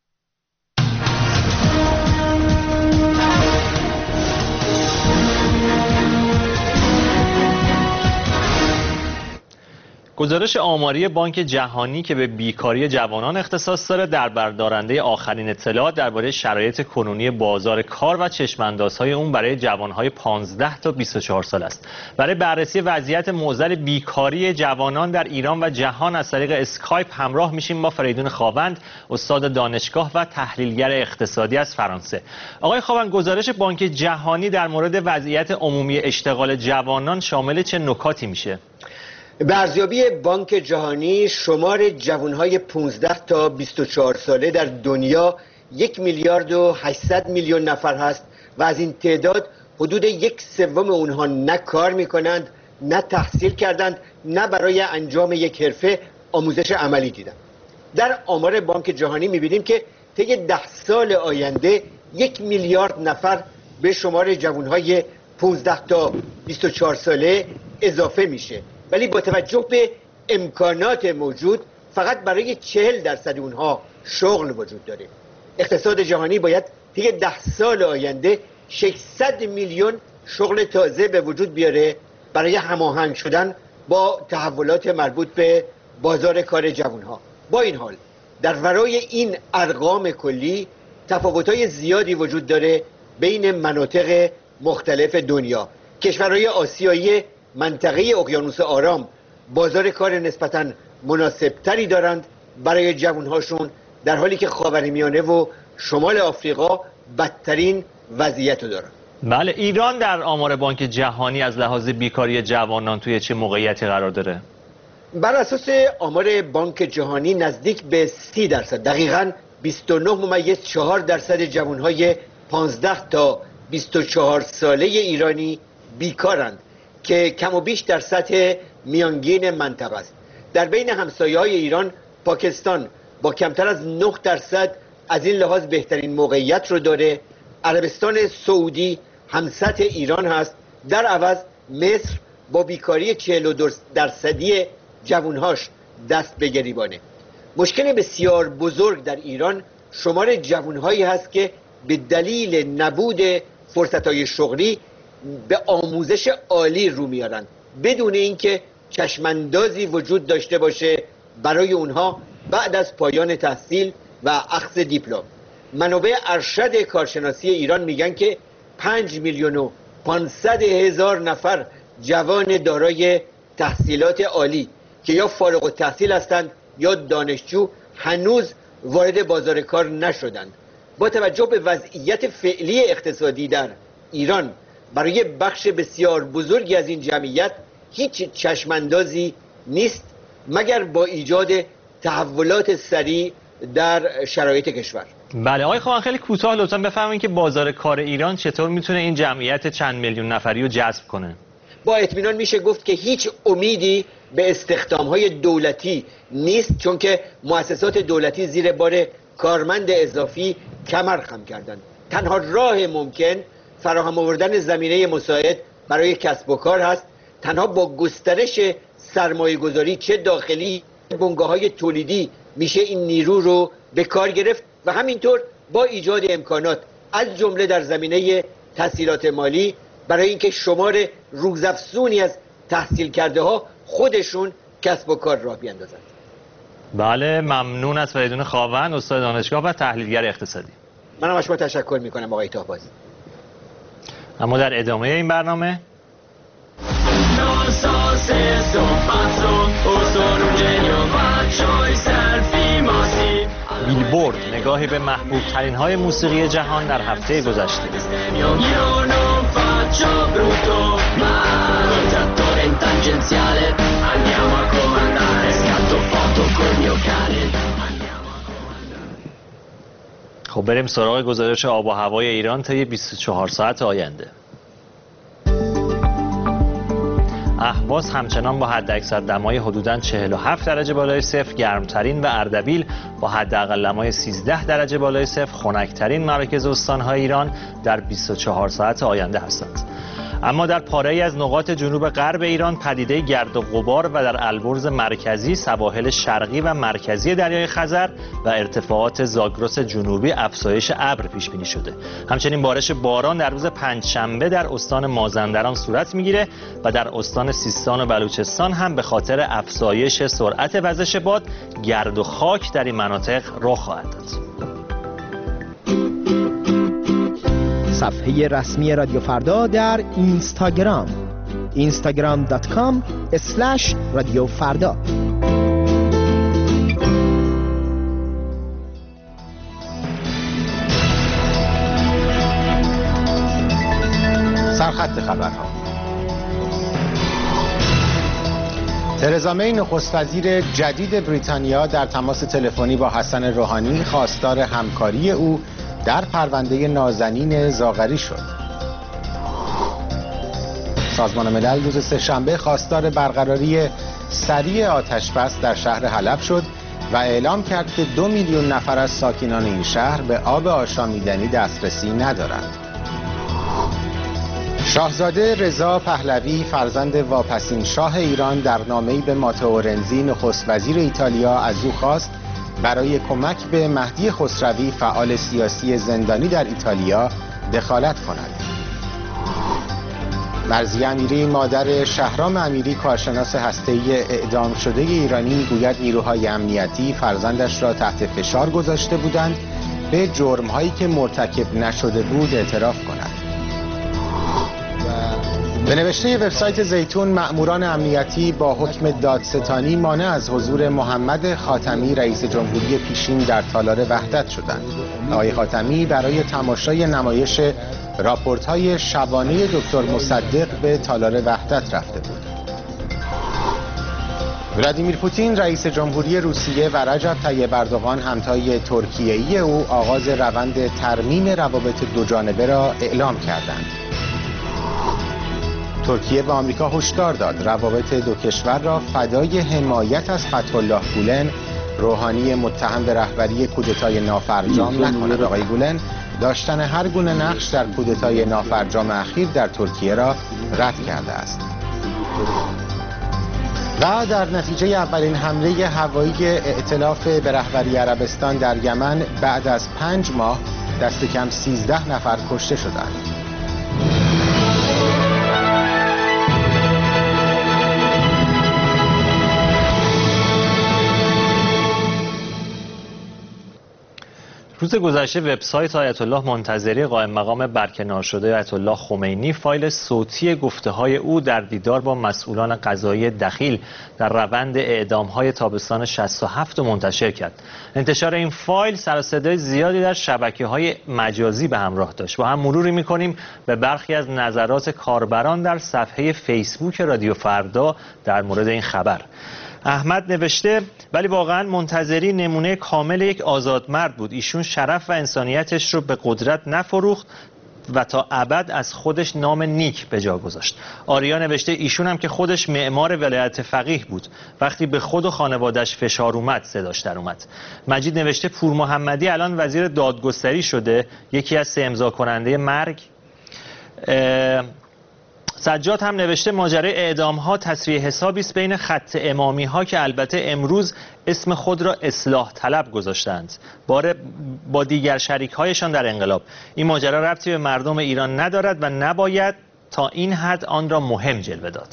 گزارش آماری بانک جهانی که به بیکاری جوانان اختصاص داره در بردارنده آخرین اطلاعات درباره شرایط کنونی بازار کار و چشم‌اندازهای اون برای جوانهای پانزده تا بیست و چهار سال است. برای بررسی وضعیت معضل بیکاری جوانان در ایران و جهان از طریق اسکایپ همراه میشیم با فریدون خاوند، استاد دانشگاه و تحلیلگر اقتصادی از فرانسه. آقای خاوند، گزارش بانک جهانی در مورد وضعیت عمومی اشتغال جوانان شامل چه نکاتی میشه؟ به ارزیابی بانک جهانی شمار جوانهای پانزده تا بیست و چهار ساله در دنیا یک میلیارد و هشتصد میلیون نفر هست و از این تعداد حدود یک سوم اونها نه کار میکنند، نه تحصیل کردند، نه برای انجام یک حرفه آموزش عملی دیدند. در آمار بانک جهانی میبینیم که طی ده سال آینده یک میلیارد نفر به شمار جوانهای پانزده تا بیست و چهار ساله اضافه میشه، ولی با توجه به امکانات موجود فقط برای چهل درصد اونها شغل وجود داره. اقتصاد جهانی باید طی ده سال آینده ششصد میلیون شغل تازه به وجود بیاره برای هماهنگ شدن با تحولات مربوط به بازار کار جوانها. با این حال در ورای این ارقام کلی تفاوت‌های زیادی وجود داره بین مناطق مختلف دنیا. کشورهای آسیایی منطقه اقیانوس آرام بازار کار نسبتاً مناسبتری دارند برای جوانهاشون، در حالی که خاورمیانه و شمال آفریقا بدترین وضعیت رو دارند. بله، ایران در آمار بانک جهانی از لحاظ بیکاری جوانان توی چه موقعیتی قرار داره؟ بر اساس آمار بانک جهانی نزدیک به سی درصد، دقیقاً بیست و نه ممیز چهار درصد جوانهای پانزده تا بیست و چهار ساله ایرانی بیکارند که کم و بیش در سطح میانگین منطقه است. در بین همسایه‌های ایران پاکستان با کمتر از نه درصد از این لحاظ بهترین موقعیت رو داره. عربستان سعودی هم سطح ایران هست. در عوض مصر با بیکاری چهل و دو درصدی جوانهاش دست به گریبانه. مشکل بسیار بزرگ در ایران شمار جوانهایی هست که به دلیل نبود فرصت‌های شغلی به آموزش عالی رو میارن بدون اینکه چشماندازی وجود داشته باشه برای اونها بعد از پایان تحصیل و اخذ دیپلم. منابع ارشد کارشناسی ایران میگن که پنج میلیون و پانصد هزار نفر جوان دارای تحصیلات عالی که یا فارغ التحصیل هستند یا دانشجو هنوز وارد بازار کار نشدند. با توجه به وضعیت فعلی اقتصادی در ایران برای بخش بسیار بزرگی از این جمعیت هیچ چشماندازی نیست مگر با ایجاد تحولات سریع در شرایط کشور. بله آقای خواهان، خیلی کوتاه لطفا بفرمایید که بازار کار ایران چطور میتونه این جمعیت چند میلیون نفری رو جذب کنه؟ با اطمینان میشه گفت که هیچ امیدی به استخدام‌های دولتی نیست، چون که مؤسسات دولتی زیر بار کارمند اضافی کمر خم کردند. تنها راه ممکن فراهم آوردن زمینه مساعد برای کسب و کار هست. تنها با گسترش سرمایه گذاری چه داخلی بنگاه‌های تولیدی میشه این نیرو رو به کار گرفت و همینطور با ایجاد امکانات از جمله در زمینه تسهیلات مالی برای اینکه شمار روزافزونی از تحصیل کرده ها خودشون کسب و کار راه بیاندازند. بله، ممنون از فریدون خاوند، استاد دانشگاه و تحلیلگر اقتصادی. منم از شما تشکر میکنم آقای طاهبازی. اما در ادامه این برنامه بیلبورد، نگاهی به محبوب ترین های موسیقی جهان در هفته گذشته. خب بریم سراغ گزارش آب و هوای ایران طی بیست و چهار ساعت آینده. اهواز همچنان با حداکثر دمای حدوداً چهل و هفت درجه بالای صفر گرمترین و اردبیل با حداقل دمای سیزده درجه بالای صفر خنکترین مراکز استان‌های ایران در بیست و چهار ساعت آینده هستند. اما در پاره‌ای از نقاط جنوب غرب ایران پدیده گرد و غبار و در البرز مرکزی، سواحل شرقی و مرکزی دریای خزر و ارتفاعات زاگرس جنوبی افزایش ابر پیش بینی شده. همچنین بارش باران در روز پنجشنبه در استان مازندران صورت میگیره و در استان سیستان و بلوچستان هم به خاطر افزایش سرعت وزش باد گرد و خاک در این مناطق رخ خواهد داد. صفحه رسمی رادیو فردا در اینستاگرام اینستاگرام دات کام اسلش رادیو فردا. سرخط خبرها. ترزا می نخست وزیر جدید بریتانیا در تماس تلفنی با حسن روحانی خواستار همکاری او در پرونده نازنین زاغری شد. سازمان ملل روز سه‌شنبه خواستار برقراری سریع آتش‌بس در شهر حلب شد و اعلام کرد که دو میلیون نفر از ساکنان این شهر به آب آشامیدنی دسترسی ندارند. شاهزاده رضا پهلوی فرزند واپسین شاه ایران در نامه‌ای به ماتئو رنزی نخست وزیر ایتالیا از او خواست برای کمک به مهدی خسروی فعال سیاسی زندانی در ایتالیا دخالت کند. مرضیه امیری مادر شهرام امیری کارشناس هسته‌ای اعدام شده ایرانی میگوید نیروهای امنیتی فرزندش را تحت فشار گذاشته بودند به جرم‌هایی که مرتکب نشده بود اعتراف کند. به نوشته وبسایت زیتون مأموران امنیتی با حکم دادستانی مانع از حضور محمد خاتمی رئیس جمهوری پیشین در تالار وحدت شدند. آقای خاتمی برای تماشای نمایش راپورت‌های شبانه دکتر مصدق به تالار وحدت رفته بود. ولادیمیر پوتین رئیس جمهوری روسیه و رجب طیب اردوغان همتای ترکیه‌ای او آغاز روند ترمیم روابط دو جانبه را اعلام کردند. ترکیه به آمریکا هشدار داد روابط دو کشور را فدای حمایت از فتح‌الله گولن، روحانی متهم به رهبری کودتای نافرجام نکند. آقای گولن داشتن هر گونه نقش در کودتای نافرجام اخیر در ترکیه را رد کرده است. و در نتیجه اولین حمله هوایی ائتلاف به رهبری عربستان در یمن بعد از پنج ماه دست کم سیزده نفر کشته شدند. روز گذشته وبسایت آیت الله منتظری قائم مقام برکنار شده آیت الله خمینی فایل صوتی گفته‌های او در دیدار با مسئولان قضایی دخیل در روند اعدام‌های تابستان شصت و هفت منتشر کرد. انتشار این فایل سر و صدای زیادی در شبکه‌های مجازی به همراه داشت. با هم مروری می‌کنیم به برخی از نظرات کاربران در صفحه فیسبوک رادیو فردا در مورد این خبر. احمد نوشته ولی واقعا منتظری نمونه کامل یک آزادمرد بود. ایشون شرف و انسانیتش رو به قدرت نفروخت و تا ابد از خودش نام نیک به جا گذاشت. آریا نوشته ایشون هم که خودش معمار ولایت فقیه بود، وقتی به خود و خانواده‌اش فشار اومد صداش در اومد. مجید نوشته پور محمدی الان وزیر دادگستری شده، یکی از سه امضا کننده مرگ. سجاد هم نوشته ماجرای اعدام ها تسویه حسابی است بین خط امامی ها که البته امروز اسم خود را اصلاح طلب گذاشتند باره با دیگر شریک هایشان در انقلاب. این ماجرا ربطی به مردم ایران ندارد و نباید تا این حد آن را مهم جلوه داد.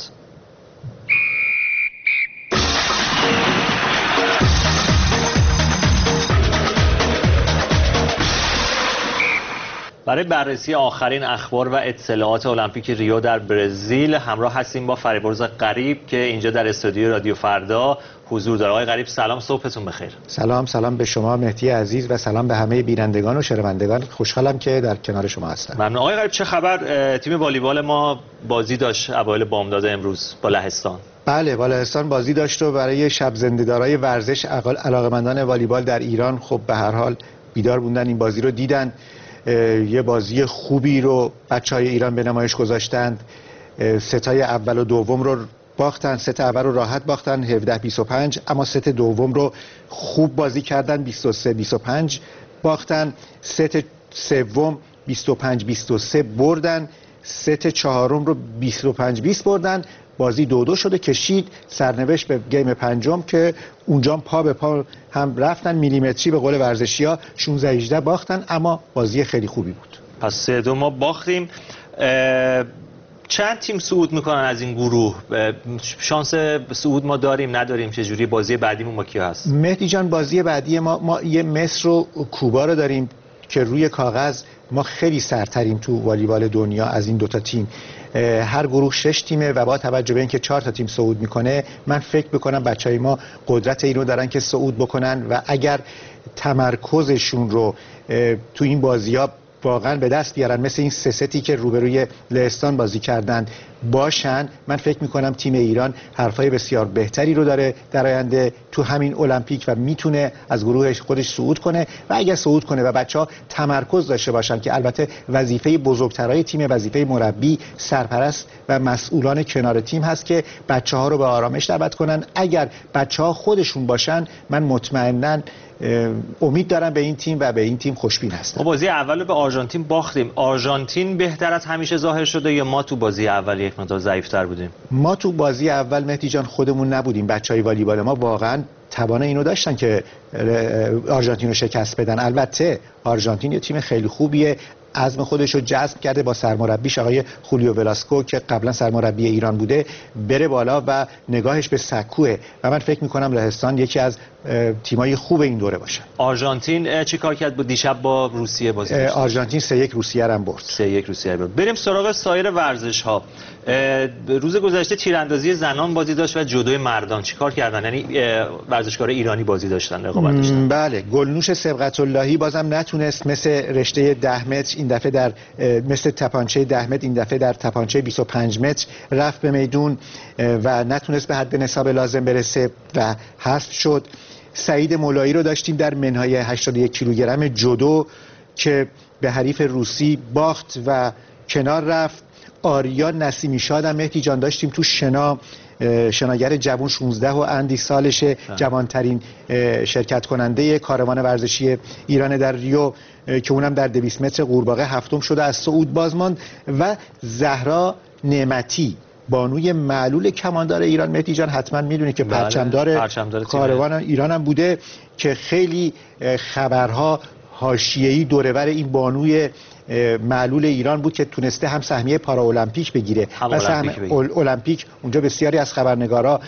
برای بررسی آخرین اخبار و اطلاعات المپیک ریو در برزیل همراه هستیم با فریبرز غریب که اینجا در استودیو رادیو فردا حضور داره. آقای غریب سلام، صبحتون بخیر. سلام سلام به شما مهدی عزیز و سلام به همه بینندگان و شنوندگان. خوشحالم که در کنار شما هستم. ممنون. آقای غریب چه خبر؟ تیم والیبال ما بازی داشت اوایل بامداد امروز با لهستان. بله با لهستان بازی داشت و برای شب زنده‌دارای ورزش علاقه‌مندان والیبال در ایران خب به هر حال بیدار بودن، این بازی رو دیدن. یه بازی خوبی رو بچهای ایران به نمایش گذاشتند. ستای اول و دوم رو باختن، ست اول رو راحت باختن هفده بیست و پنج، اما ست دوم رو خوب بازی کردن بیست و سه بیست و پنج باختن. ست سوم بیست و پنج بیست و سه بردن ست چهارم رو بیست و پنج بیست بردن. بازی دو دو شده، کشید سرنوشت به گیم پنجم که اونجا پا به پا هم رفتن، میلیمتری به قول ورزشی‌ها شانزده هجده باختن، اما بازی خیلی خوبی بود. پس سه دو ما باختیم. چند تیم صعود میکنن از این گروه؟ شانس صعود ما داریم نداریم؟ چه جوری بازی بعدیمون با کی هست؟ مهدی جان بازی بعدی ما ما یه مصر و کوبا رو داریم که روی کاغذ ما خیلی سرتریم تو والیبال دنیا از این دوتا تیم. هر گروه شش تیمه و با توجه به اینکه چهار تا تیم صعود میکنه، من فکر میکنم بچهای ما قدرت اینو دارن که صعود بکنن و اگر تمرکزشون رو تو این بازی‌ها واقعا به دست بیارن، مثل این سه ستی که روبروی لهستان بازی کردن باشن، من فکر میکنم تیم ایران حرفای بسیار بهتری رو داره در آینده تو همین المپیک و میتونه از گروهش خودش صعود کنه. و اگر صعود کنه و بچه‌ها تمرکز داشته باشن، که البته وظیفه بزرگترای تیم، وظیفه مربی، سرپرست و مسئولان کنار تیم هست که بچه‌ها رو به آرامش دعوت کنن. اگر بچه‌ها خودشون باشن، من مطمئناً امید دارم به این تیم و به این تیم خوشبین هستم. ما بازی اول به آرژانتین باختیم. آرژانتین بهتر از همیشه ظاهر شده یا ما تو بازی اول یک مقدار ضعیف‌تر بودیم؟ ما تو بازی اول مهدی جان خودمون نبودیم. بچهای والیبال ما واقعا توانه اینو داشتن که آرژانتین رو شکست بدن. البته آرژانتین یه تیم خیلی خوبیه، عزم خودش رو جذب کرده با سرمربیش آقای خولیو ولاسکو که قبلا سرمربی ایران بوده، بره بالا و نگاهش به سکوه و من فکر میکنم لهستان یکی از تیمای خوب این دوره باشه. آرژانتین چی کار کرد؟ با دیشب با روسیه بازی داشت. آرژانتین سه یک روسیه رو برد. سه یک روسیه رو برد. بریم سراغ سایر ورزش ها. روز گذشته تیراندازی زنان بازی داشت و جودو مردان. چی کار کردن؟ یعنی ورزشکار ایرانی بازی داشتن، رقابت داشتن. بله، گلنوش سبقت اللهی بازم نتونست مثل رشته ده متر این دفعه در مثل تپانچه ده متر این دفعه در تپانچه بیست و پنج متر رفت به میدون و نتونست به حد نصاب لازم برسه و حذف شد. سعید مولایی رو داشتیم در منهای هشتاد و یک کیلوگرم جودو که به حریف روسی باخت و کنار رفت. آریا نسیمی شاد هم مهدی جان داشتیم تو شنا، شناگر جوان شانزده و اندی سالشه، جوانترین شرکت کننده کاروان ورزشی ایران در ریو که اونم در دویست متر قورباغه هفتم شده، از صعود بازماند. و زهرا نعمتی بانوی معلول کماندار ایران، مهدی جان حتما میدونی که پرچمدار کاروان ایران هم بوده که خیلی خبرها حاشیه‌ای دورور این بانوی معلول ایران بود که تونسته هم سهمیه پارا المپیک بگیره و سهم المپیک. اونجا بسیاری از خبرنگارا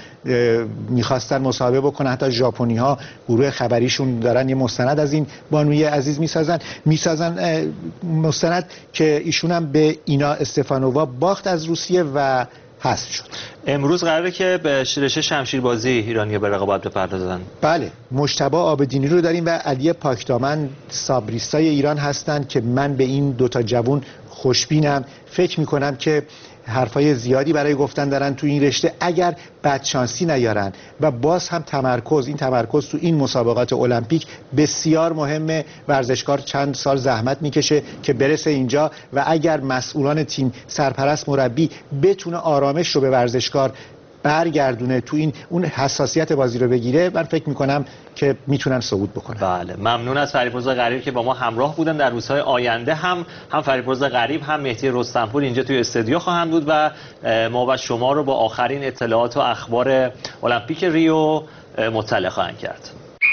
میخواستن مصاحبه بکنن، حتی ژاپنی ها گروه خبریشون دارن یه مستند از این بانوی عزیز میسازن میسازن مستند که ایشون هم به اینا استفانووا باخت از روسیه و حذف شد. امروز قراره که به رشته شمشیربازی ایرانی به رقابت بپردازن. بله، مجتبی آبدینی رو داریم و علی پاکدامن سابریستای ایران هستند که من به این دوتا جوون خوشبینم. فکر میکنم که حرفای زیادی برای گفتن دارن تو این رشته. اگر بدشانسی نیارن و باز هم تمرکز، این تمرکز تو این مسابقات المپیک بسیار مهمه. ورزشکار چند سال زحمت میکشه که برسه اینجا و اگر مسئولان تیم، سرپرست، مربی بتونه آرامش رو به ورزشکار برگردونه، تو این اون حساسیت بازی رو بگیره، من فکر میکنم که میتونن صعود بکنن. بله، ممنون از فریبرز غریب که با ما همراه بودن. در روزهای آینده هم هم فریبرز غریب هم مهدی رستمپور اینجا توی استودیو خواهند بود و ما و شما رو با آخرین اطلاعات و اخبار المپیک ریو مطلع خواهند کرد.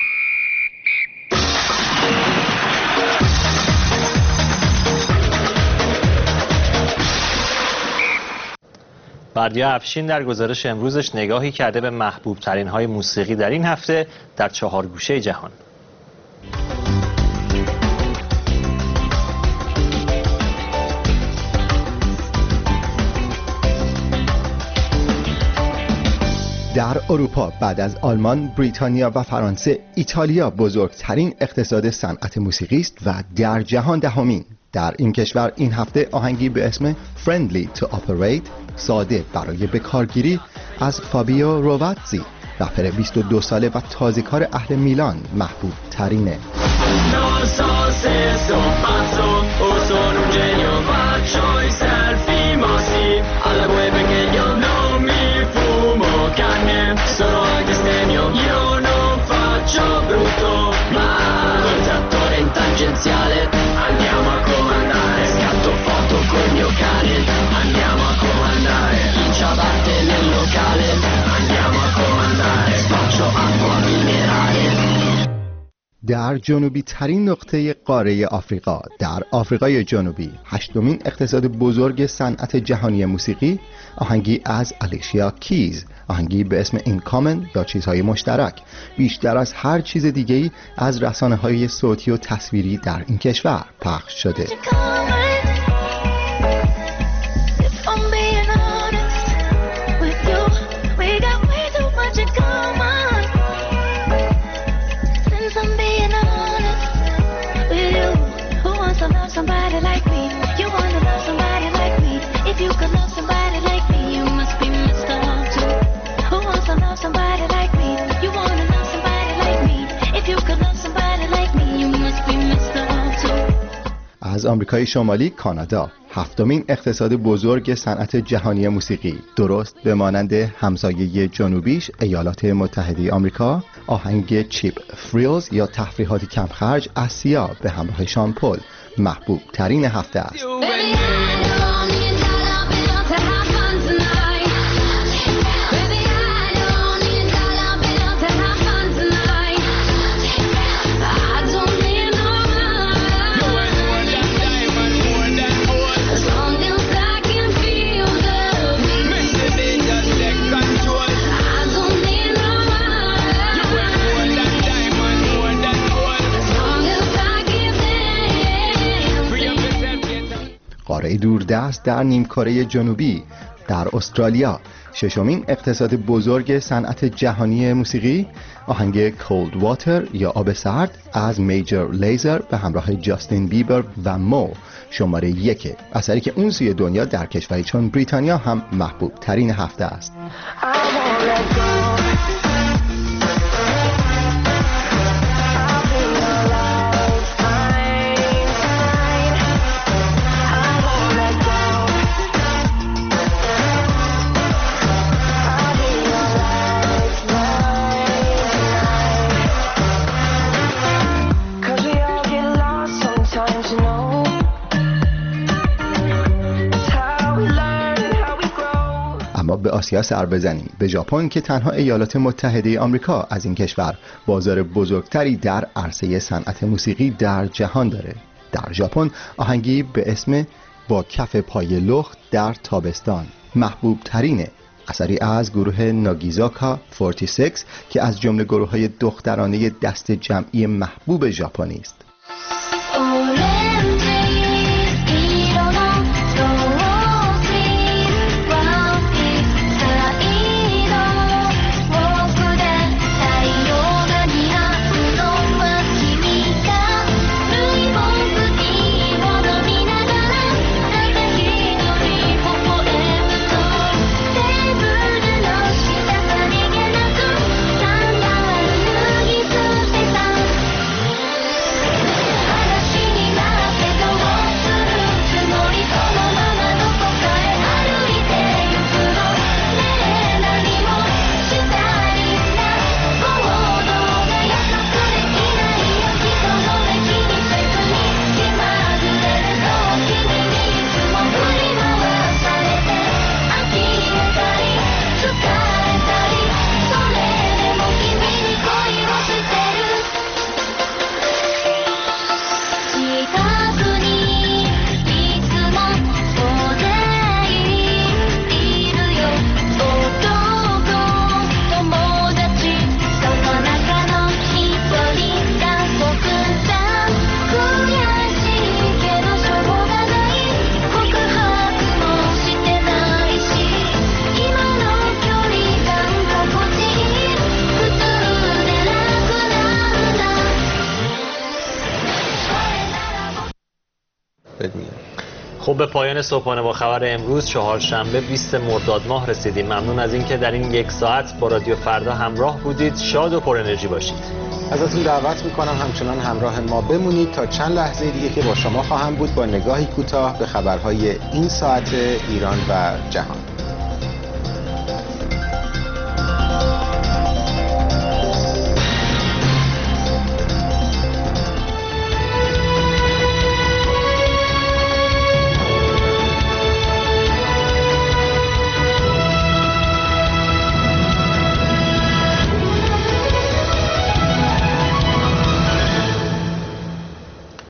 بردیا افشین در گزارش امروزش نگاهی کرده به محبوب ترین های موسیقی در این هفته در چهار گوشه جهان. در اروپا بعد از آلمان، بریتانیا و فرانسه، ایتالیا بزرگترین اقتصاد صنعت موسیقی است و در جهان دهمین. در این کشور این هفته آهنگی به اسم Friendly to Operate، ساده برای بکارگیری، از فابیو روواتزی، رپر بیست و دو ساله و تازه‌کار اهل میلان محبوب ترینه. Andiamo a comandare, scatto foto col mio cane. در جنوبی ترین نقطه قاره آفریقا، در آفریقای جنوبی، هشتمین اقتصاد بزرگ صنعت جهانی موسیقی، آهنگی از الیشیا کیز، آهنگی به اسم این کامن یا چیزهای مشترک، بیشتر از هر چیز دیگه‌ای از رسانه‌های صوتی و تصویری در این کشور پخش شده. از آمریکای شمالی کانادا، هفتمین اقتصاد بزرگ صنعت جهانی موسیقی، درست به مانند همسایه جنوبیش ایالات متحده آمریکا، آهنگ چیپ فریلز یا تفریحات کمخرج از سیا به همراه شان پل محبوب ترین هفته است. قاره دوردست در نیمکره جنوبی، در استرالیا، ششمین اقتصاد بزرگ صنعت جهانی موسیقی، آهنگ کولد واتر یا آب سرد از میجر لیزر به همراه جاستین بیبر و مو شماره یک، اثری که اون سوی دنیا در کشوری چون بریتانیا هم محبوب ترین هفته است. به آسیا سر بزنیم، به ژاپن که تنها ایالات متحده آمریکا از این کشور بازار بزرگتری در عرصه صنعت موسیقی در جهان داره. در ژاپن آهنگی به اسم با کف پای لخت در تابستان محبوب ترینه، اثری از گروه ناگیزاکا چهل و شش که از جمله گروه‌های دخترانه دست جمعی محبوب ژاپنی است. خب به پایان صبحانه با خبر امروز چهارشنبه بیست مرداد ماه رسیدیم. ممنون از اینکه در این یک ساعت با رادیو فردا همراه بودید. شاد و پر انرژی باشید. ازتون دعوت میکنم همچنان همراه ما بمونید تا چند لحظه دیگه که با شما خواهم بود با نگاهی کوتاه به خبرهای این ساعت ایران و جهان.